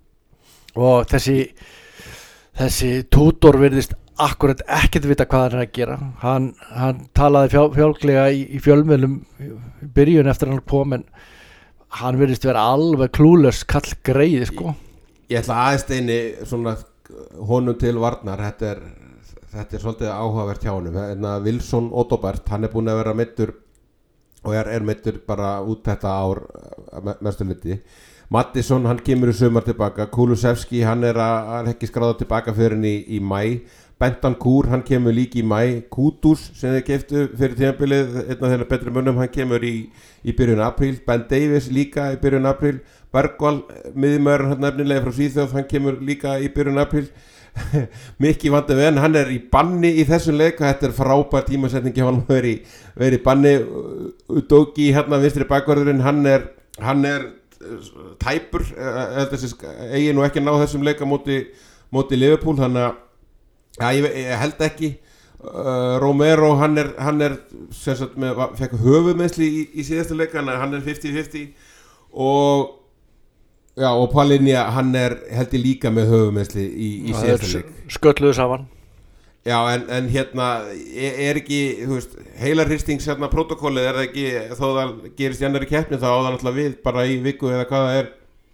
og þessi þessi Tudor virðist akkurat ekkert vita hvað hann er að gera hann, hann talaði fjál, fjálglega í, í fjölmiðlum í byrjun eftir hann kom en hann virðist vera alveg klúlaus kall greiði sko Ég, ég ætla aðeins Steini svona honum til varnar þetta er, þetta er svolítið áhugavert hjá honum hérna, Wilson Odobert, hann er búin að vera meiddur og er, er meiddur bara út þetta ár mestu liti Mattisson, hann kemur í sumar tilbaka Kulusevski, hann er að, að ekki skráða tilbaka fyrir henni í, í mæ Bentancur, hann kemur líki í mæ Kudus sem þeir keyptu fyrir tímabilið einn af þeirra betri mönnum, hann kemur í, í byrjun apríl, Ben Davies líka í byrjun apríl, Bergvall miðjumæður hann nefnilega frá Svíþjóð, hann kemur líka í byrjun apríl Mikki Van de Ven, hann er í banni í þessum leik og þetta er frábær tímasetningi hann verið í, verið í banni. Udogi hérna vinstri bakvörðurinn, hann er hann er tæpur, þessi eigi nú ekki ná þessum leik á móti, móti Liverpool, þannig að ja, ég, ég held ekki. uh, Romero, hann er, hann er sem sagt með, fekk höfuðmeiðsli í, í síðasta leik, hann er fimmtíu fimmtíu og já, og Palhinja, hann er held ég líka með höfuðmeiðsli í, í síðasta leik. Skölluðu saman. Já, en, en hérna er, er ekki, þú veist, heilarhristings hérna protokollið, er það ekki, þó það gerist í annarri keppni, þá á það náttúrulega við bara í viku eða hvað það er.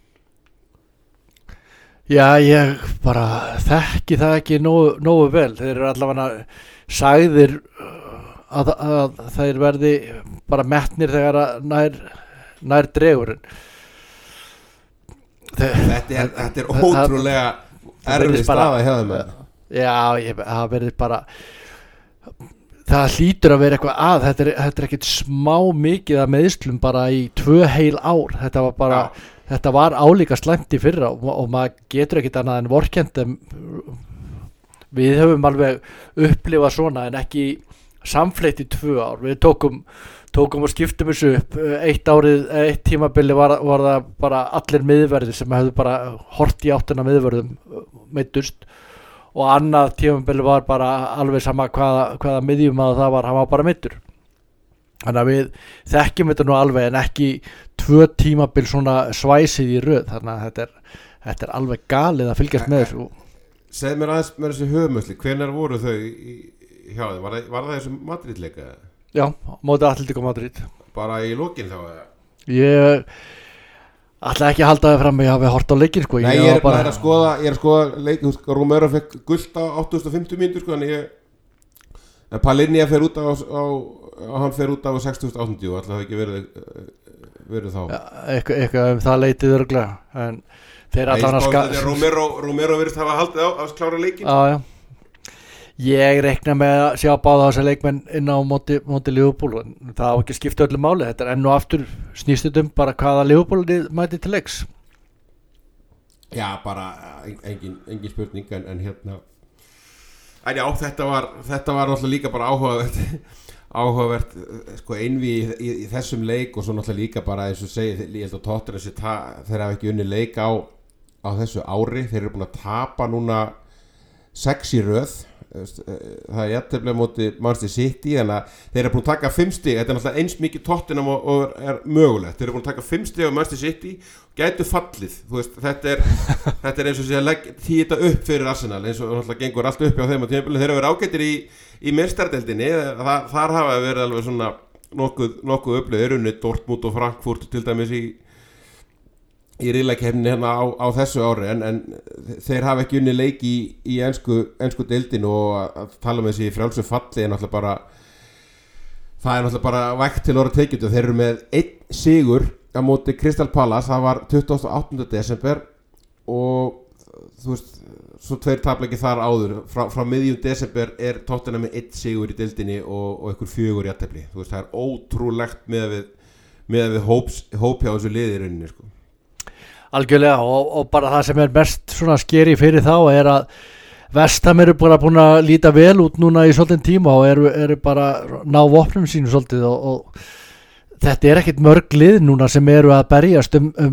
Já, ég bara þekki það ekki nógu, nógu vel. Þeir eru allavega sagðir að, að þeir verði bara metnir þegar að nær, nær dregurinn. Þetta er, þetta er ótrúlega erfið staða hjá þeim. Já, ég, það verður bara það hlýtur að vera eitthvað að þetta er, þetta er ekkert smá mikið að meiðslum bara í tvö heil ár. Þetta var bara, já. Þetta var álíka slæmt í fyrra og, og maður getur ekkert annað en vorkennt. Við höfum alveg upplifað svona en ekki samfleytt í tvö ár. Við tókum tókum og skiptum þessu upp. Eitt árið, eitt tímabili var, var það bara allir miðverðir sem hefðu bara hort í áttina miðverðum meiddust. Og annað tímabili var bara alveg sama hvaða, hvaða miðjum að það var, hann var bara meiddur. Þannig að við þekkjum þetta nú alveg en ekki tvö tímabil svona svæsið í röð. Þannig að þetta er, þetta er alveg galið að fylgjast með þessu. Segð mér aðeins með þessu höfumösli, hvenær voru þau í, hjá þeim? Var það, var það þessu Madrid-leika? Já, mótið Atletico Madrid. Bara í lokin þá? Ég ætla ekki að halda það fram að ég hafi hort á leikinn sko. Nei, ég er, bara... er að skoða ég er að skoða leik, Romero fekk gult á áttugasta og fimmtu mínútur sko, en ég en Palhinja fer út á, á hann fer út á sextugustu og áttundu og ætla það ekki verið verið þá. Ja, eitthvað, eitthvað um það leitið örglega en þeir allan að ska... Romero, Romero verið hafa haldið á að klára leikinn. Já, já. Ég reikna með að sjá báða þessa leikmenn inn á móti, móti Liverpool. Það á ekki skipta öllu máli. Þetta er enn og aftur snýst um bara hvaða Liverpool mæti til leiks. Já, bara engin, engin spurning en, en hérna en já, þetta var þetta var náttúrulega líka bara áhugavert áhugavert sko einví í, í, í þessum leik og svo náttúrulega líka bara eins og segið, ég held að Tottenham sé þeir hafa ekki unni leik á, á þessu ári. Þeir eru búin að tapa núna sex í röð. Það er jafntefli á móti Manchester City, þannig að þeir eru búin að taka fimm stig. Þetta er náttúrulega eins mikið Tottenham og, og er mögulegt. Þeir eru búin að taka fimm stig á Manchester City og gætu fallið. Þú veist, þetta er þetta er eins og sé að leggja títa upp fyrir Arsenal, eins og náttúrulega gengur allt upp á þeim á tímabilinu. Þeir eru verið ágættir í í meistaradeildinni. Þar, þar hafa verið alveg svona nokkuð nokkuð upplið. Þeir unni Dortmund og Frankfurt til dæmis í í riðlakeppninni hérna á, á þessu ári en, en þeir hafa ekki unni leik í, í ensku, ensku deildinu og að, að tala með þessi frjálsu falli er náttúrulega bara það er náttúrulega bara vægt til orða tekið. Þeir eru með einn sigur á móti Crystal Palace, það var tuttugasta og áttunda desember og þú veist, svo tveir tapleiki þar áður frá, frá miðjum desember er Tottenham með einn sigur í deildinni og, og einhver fjögur jafntefli. Þú veist, það er ótrúlegt með við, með við hóps, hóp hjá þessu liði í rauninni sko. Algjörlega og, og bara það sem er mest svona skeri fyrir þá er að West Ham eru bara búin að líta vel út núna í svolítinn tíma og eru, eru bara ná vopnum sínu svolítið og, og þetta er ekkert mörg lið núna sem eru að berjast um, um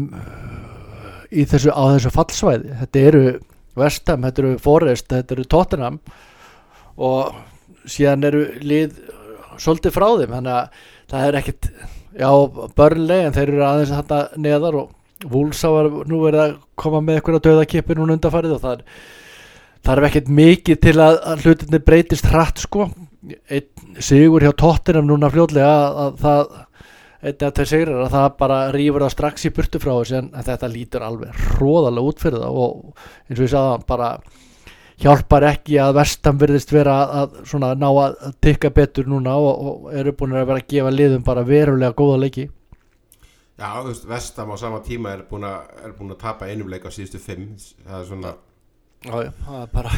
í þessu, á þessu fallsvæði. Þetta eru West Ham, þetta eru Forest, þetta eru Tottenham og síðan eru lið svolítið frá þeim, þannig að það er ekkert, já, Burnley en þeir eru aðeins þetta neðar og Wolves var nú verið að koma með eitthvað dauðakippir núna undanfarið og það er, það er ekkert mikið til að, að hlutinni breytist hratt sko. Einn sigur hjá Tottenham núna fljótlega að, að það einn af þeir sigrar að það bara rífur það strax í burtu frá þessu en þetta lítur alveg hróðalega út fyrir það og eins og ég sagði það bara hjálpar ekki að West Ham virðist vera að, að svona ná að tikka betur núna og, og eru búin að vera að gefa liðum bara verulega góða leiki. Já, þú veist, West Ham á sama tíma er búin að, er búin að tapa einum leik á síðustu fimm. Það er svona Já, já, það er bara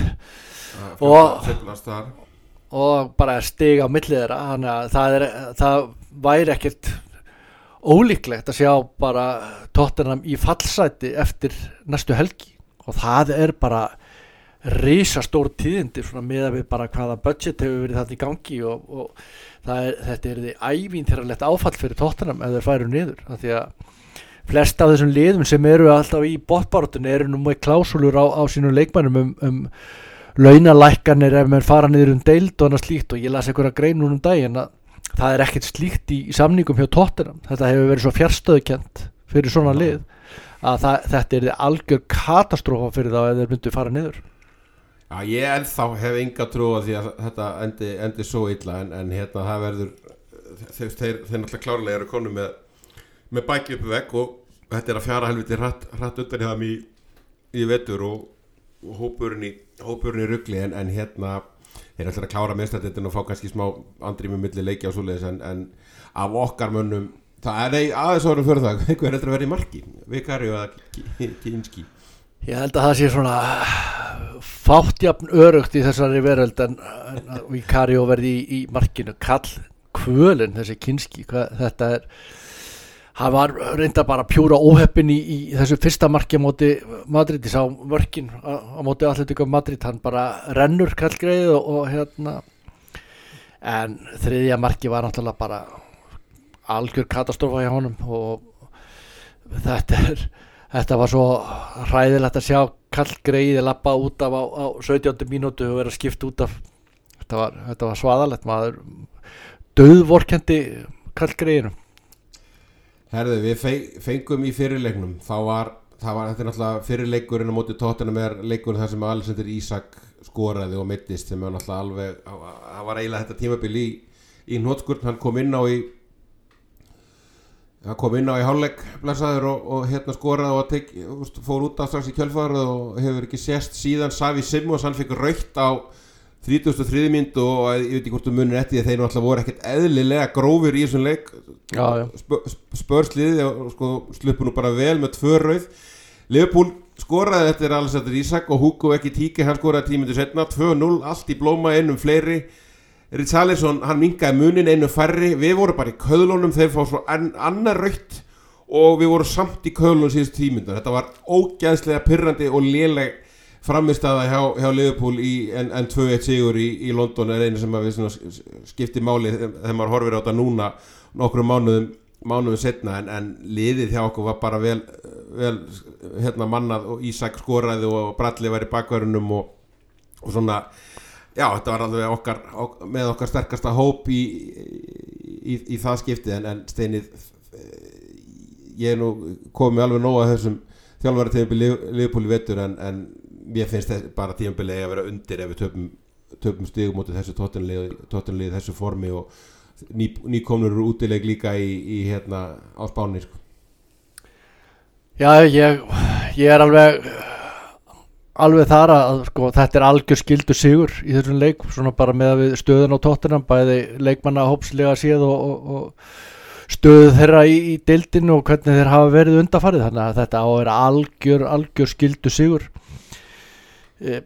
og, og bara stig á milli þeirra, þannig að það, er, það væri ekkert ólíklegt að sjá bara Tottenham í fallsæti eftir næstu helgi og það er bara risastór tíðindi svona meða við bara hvaða budget hefur verið þarna í gangi og, og það er, þetta er því ævintýralegt áfall fyrir Tottenham ef þeir færu niður af því að flest af þessum liðum sem eru alltaf í botbaráttunni eru nú með klásúlur á, á sínum leikmannum um, um launalækkanir ef menn fara niður um deild og annað slíkt og ég las einhverja grein núna um daginn að það er ekkert slíkt í, í samningum hjá Tottenham. Þetta hefur verið svo fjarstöðukent fyrir svona lið að það, þetta er algjör katastrófa fyrir þá ef þeir myndu fara niður. Já, ég ennþá hef enga trú á því að þetta endi, endi svo illa en, en hérna það verður þeir, þeir, þeir náttúrulega klárlega eru konu með, með bæki uppi vegg og þetta er að fjara helviti hratt, hratt undan í það í, í vetur og, og hópurinn í, hópurinn í rugli en, en hérna þeir ætla að klára meistaradeildina og fá kannski smá andrými milli leikja og svoleiðis en, en af okkar mönnum það er ei aðeins árum fyrir það hver er þetta að vera í marki Vikari eða Kinski. Ég held að það sé svona fáttjafn örugt í þessari veröld en, en Vicario verði í, í markinu kall kvölin þessi Kinski hvað, þetta er hann var reynda bara pjúra óheppin í, í þessu fyrsta marki á móti Madrid ég sá mörkin á, á móti Atletico Madrid hann bara rennur kallgreið og, og hérna en þriðja marki var náttúrulega bara algjör katastrófa hjá honum og þetta er Þetta var svo hræðilegt að sjá Karl Greiði lappa út af á, á sautjándu mínútu og vera skipt út af þetta var, þetta var svaðalegt maður dauðvorkendi Karl Greiðinu. Herðu, við fengum í fyrirleiknum þá var, það var, þetta er náttúrulega fyrirleikurinn á móti Tottenham er leikurinn þar sem Alexander Isak skoraði og meiddist sem er náttúrulega alveg, það var eiginlega þetta tímabil í, í hnotskurn, hann kom inn á í hann kom inn á í hálfleik blessaður og, og hérna skoraði og tek, fór út af strax í kjölfarið og hefur ekki sést síðan Xavi Simons, hann fikk rautt á þrítugasta og þriðju mínútu og ég veit ekki hvort þú munir eftir því að þeir náttúrulega voru ekkert eðlilega grófir í þessum leik spörsliðið og sko, sluppu nú bara vel með tvö rauð Liverpool skoraði eftir Alexander Isak og Hugo Ekitike hann skoraði tíu mínútur seinna tvö núll, allt í blóma einum fleiri Richarlison, hann minkaði munin einu færri við vorum bara í köðlunum, þeir fá svo an, annar rautt og við vorum samt í köðlunum síðust tímundar þetta var ógeðslega pirrandi og léleg frammistaða hjá, hjá Liverpool í, en, en tvö eitt sigur í, í London er einu sem að við skipti máli þegar maður horfir á þetta núna nokkrum mánuðum, mánuðum setna en, en liðið hjá okkur var bara vel, vel hérna mannað og Isak skoraði og Bradley var í bakvörunum og, og svona já, þetta var alveg okkar, okkar með okkar sterkasta hóp í, í, í það skiptið en, en Steinið ég er nú komið alveg nóg að þessum þjálfari tímabili Liverpool í vetur en, en mér finnst þetta bara tímabili að vera undir ef við töpum, töpum stigum mótið þessu Tottenham-lið þessu formi og ný, nýkomnur eru útileik líka í, í hérna á Spáni sko. Já, ég, ég er alveg alveg þar að sko, þetta er algjör skildu sigur í þessum leik svona bara með að við stöðun á Tottenham bæði leikmanna hópslega séð og, og, og stöðu þeirra í, í deildinu og hvernig þeir hafa verið undanfarið þannig að þetta á að vera algjör, algjör skildu sigur e,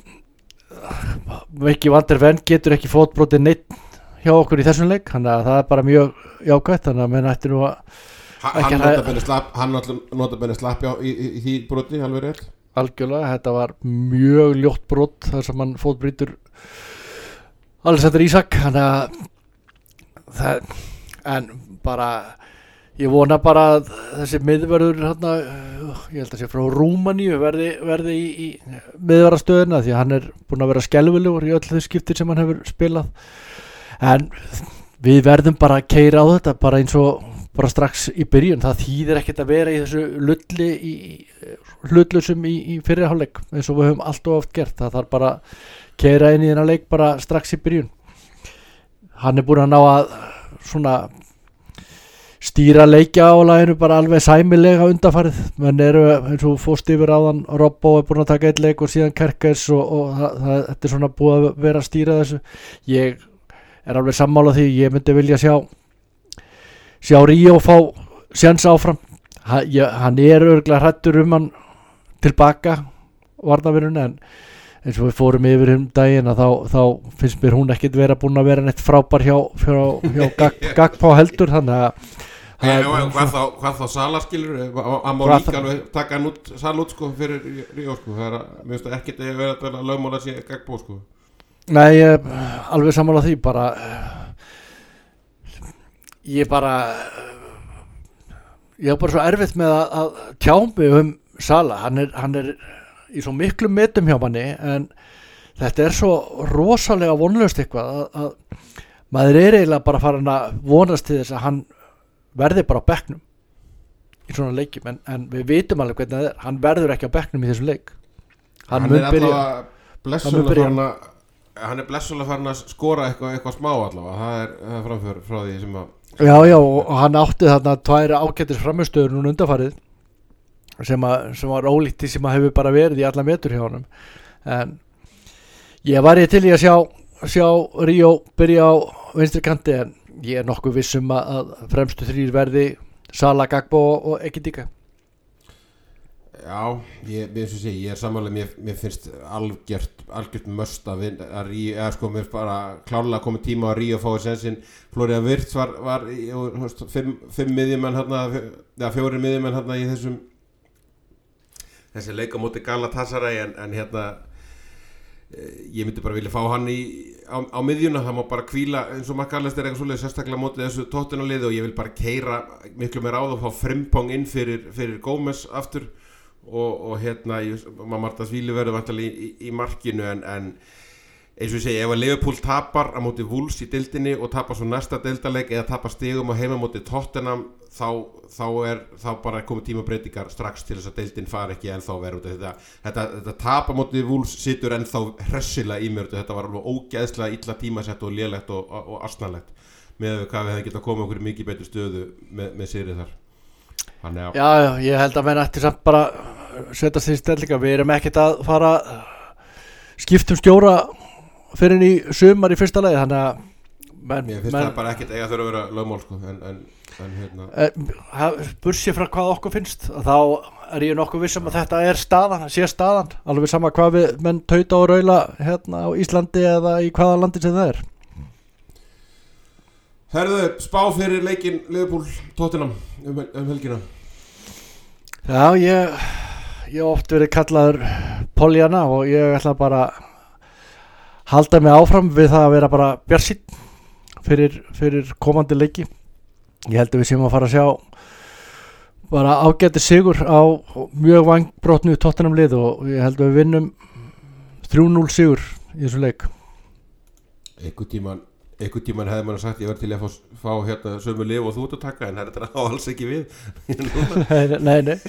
Mikki Van der Ven getur ekki fótbrotið neitt hjá okkur í þessum leik þannig að það er bara mjög jákvætt þannig að menn ætti nú að hann notabenni slapp hann notabenni slapp já, í, í, í því broti alveg rétt algjörlega, þetta var mjög ljótt brot þar sem hann fótbrýtur Alexander Isak þannig að það, en bara ég vona bara að þessi miðvörður hérna, ég held að sé frá Rúmaníu verði, verði í, í miðvörðastöðuna því að hann er búin að vera skelfilegur í öll þau skiptir sem hann hefur spilað en við verðum bara að keyra á þetta bara eins og bara strax í byrjun, það þýðir ekkert að vera í þessu lulli í hlutlusum í, í fyrri hálfleik eins og við höfum allt og oft gert, það þarf bara að keyra inn í þennan leik bara strax í byrjun hann er búin að ná að svona stýra leikja á laginu bara alveg sæmilega undanfarið, menn eru eins og fórst yfir áðan, Robbo er búin að taka eitt leik og síðan Kerkers og, og það, það, þetta er svona búið að vera að stýra þessu ég er alveg sammála því, ég myndi vilja sjá sjá Ríó fá sjans áfram ha, ég, hann er örugglega hræddur um hann tilbaka varnarvinnuna en eins og við fórum yfir um daginn að þá, þá finnst mér hún ekkit vera búin að vera neitt frábær hjá, hjá, hjá Gag, Gagpá heldur þannig að Hey, hvað þá, hvað þá Sala skilur að má líka alveg taka hann út Sala út sko fyrir Ríó sko, það er að, mér finnst það ekkert að vera að lögmála sér gagnbó sko. Nei, ég alveg sammála því, bara ég bara ég er bara svo erfitt með að, að tjá mig um Sala, hann er, hann er í svo miklu metum hjá manni, en þetta er svo rosalega vonlaust eitthvað að, að maður er eiginlega bara farin að vonast til þess að hann verði bara á bekknum í svona leikjum, en, en við vitum alveg hvernig það er, hann verður ekki á bekknum í þessum leik. Hann, hann er allavega blessulega farin að hann er blessulega farin að skora eitthvað, eitthvað smá allavega, það er, það er framför frá því sem að Já, já, og hann átti þarna tvær ágætis framistöður núna undanfarið sem, að, sem var ólíkt því sem að hefur bara verið í alla metur hjá honum, en ég var ég til í að sjá, sjá Ríó byrja á vinstri kanti, en ég er nokkuð viss um að, að fremstu þrír verði Sala, Gagbo og, og Ekidika. Já, ég, ég, sé, ég er samanlega, mér, mér finnst algjört, algjört möst að vinna, að Ríó, eða sko mér bara klárlega komið tíma að Ríó fái sensin. Florian Wirtz var, var í, veist, fimm, fimm miðjumenn hérna, eða fjórir miðjumenn hérna í þessum, þessi leik á móti Galatasaray, en, en hérna, ég myndi bara vilja fá hann í, á, á miðjuna, það má bara hvíla eins og McAllister eitthvað svoleiðis sérstaklega mótið þessu Tottenham-liði, og ég vil bara keyra miklu meira á það og fá Frimpong inn fyrir, fyrir Gómez aftur og, og hérna, Marta Svíli verður vantarlega í, í, í markinu, en, en eins og ég segi, ef að Liverpool tapar á móti Wolves í deildinni og tapar svo næsta deildarleik eða tapar stigum á heima móti Tottenham, þá, þá er þá bara komið tímabreytingar strax til þess að deildin fari ekki ennþá verið út af þetta, þetta, þetta tap á móti Wolves situr ennþá hressilega í mér, þetta var alveg ógeðslega illa tímasett og lélegt og, og, og astnalegt með hvað við hefum getað komið okkur í mikið betur stöðu með, með sérið þar. Þannig að Já, já, ég held að menn ætti samt bara setjast því stellinga, við erum ekkert að fara skiptum stjóra fyrir í sumar í fyrsta lagi, þannig að menn, mér finnst menn, það bara ekkert eiga þurfa að vera lögmál sko, en, en, en hérna eh, bursi frá hvað okkur finnst, þá er ég nokkuð vissum að þetta er staðan, sé staðan, alveg sama hvað við menn tauta og raula hérna á Íslandi eða í hvaða landi sem það er. Herðu, spá fyrir leikinn Liverpool Tottenham um, um helgina. Já, ég ég hef oft verið kallaður Pollyanna og ég ætla bara halda mig áfram við það að vera bara bjartsýnn fyrir, fyrir komandi leiki. Ég held að við séum að fara að sjá bara ágæti sigur á mjög vangbrotnu Tottenham lið, og ég held að við vinnum þrjú núll sigur í þessu leik. Einhvern tíman einhvern tíman hefði maður sagt ég var til að fá, fá hérna sömu lif og þú ert að taka, en það er þetta alls ekki við. Nei, nei.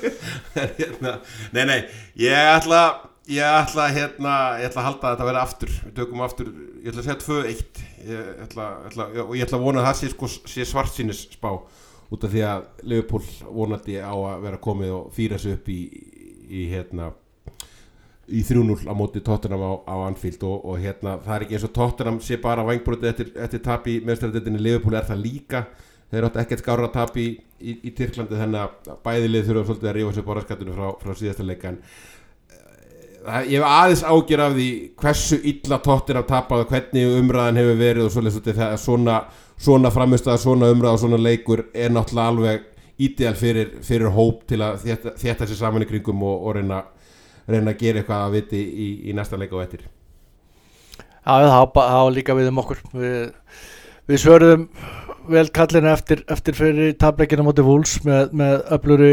En hérna, nei, nei, ég ætla Ég ætla, hérna, ég ætla að halda að þetta verði aftur, við tökum aftur, ég ætla að segja tvö eitt, ég ætla, ætla, og ég ætla að vona að það sé, sko, sé svartsýnis spá, út af því að Liverpool vonandi á að vera komið og fýra sig upp í, í hérna, í þrjú núll á móti Tottenham á, á Anfield, og, og hérna, það er ekki eins og Tottenham sé bara vængbrotið eftir, eftir tap í meistaradeildinni, Liverpool er það líka, þeir áttu ekkert skárra tap í, í, í Tyrklandi, þannig að bæði lið þurfa svolítið að rífa sig á raskatunum frá, frá síðasta leik, en ég hef aðeins ágjör af því hversu illa Tottenham tapaði, hvernig umræðan hefur verið og svolítið, þegar svona, svona framistæða, svona umræða og svona leikur er náttúrulega alveg ídeal fyrir, fyrir hóp til að þétta, þétta sér saman í kringum og, og reyna, reyna að gera eitthvað að viti í, í næsta leik og eftir. Já, það á líka við um okkur. Við, við svöruðum vel kallina eftir, eftir fyrir tapleikina móti Wolves með, með öfluri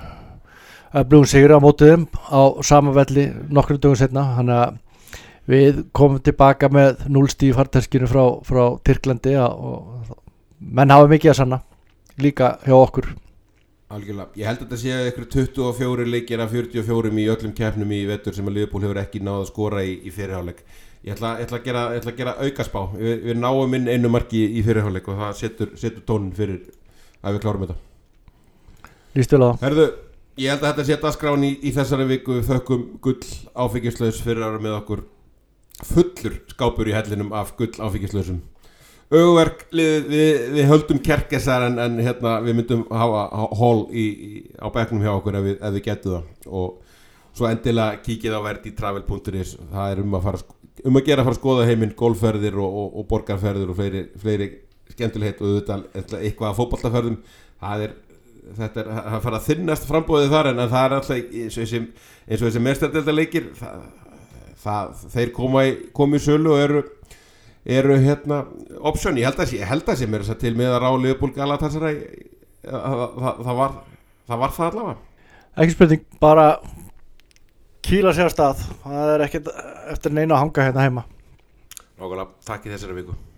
öflugum sigur á mótið þeim á sama velli nokkrum dögum setna, þannig að við komum tilbaka með núll stig í farteskinu frá, frá Tyrklandi, og menn hafa mikið að sanna líka hjá okkur. Algjörlega, ég held að þetta sé eitthvað tuttugu og fjórir leikir af fjörutíu og fjórum í öllum keppnum í vetur sem að Liverpool hefur ekki náð að skora í, í fyrirháleik. Ég ætla, ætla, að gera, ætla að gera aukaspá, við, við náum inn einu marki í fyrirháleik og það setur, setur tónin fyrir að við klárum þetta. Lýstu vel á það. Herðu, ég held að þetta sé dagskráin í, í þessari viku, við þökkum gull áfengislaus fyrir ára með okkur, fullur skápur í hellinum af gull áfengislausum. Auðverk, við, við höldum Kerkesar, en, en hérna, við myndum hafa hól í, í, á bekknum hjá okkur ef við, ef við getum það, og svo endilega kíkið á verditravel punktur is, það er um að, fara, um að gera að fara að skoða heiminn, golfferðir og, og, og borgarferðir og fleiri, fleiri skemmtilegheit og auðvitað eitthvað að fótboltaferðum það er, þetta er, það fara að þynnast frambóðið þar en það er alltaf eins og þessi, eins og þessi meistaradeildarleikir það, það, þeir koma í, koma í sölu og eru eru hérna option, ég held að ég held að sem er þess að til með að ráli upp úr Galatasaray það, það, það var það var það allavega ekki spurning, bara kýla sér af stað það er ekkert eftir neina að hanga hérna heima Nákvæmlega, takk í þessari viku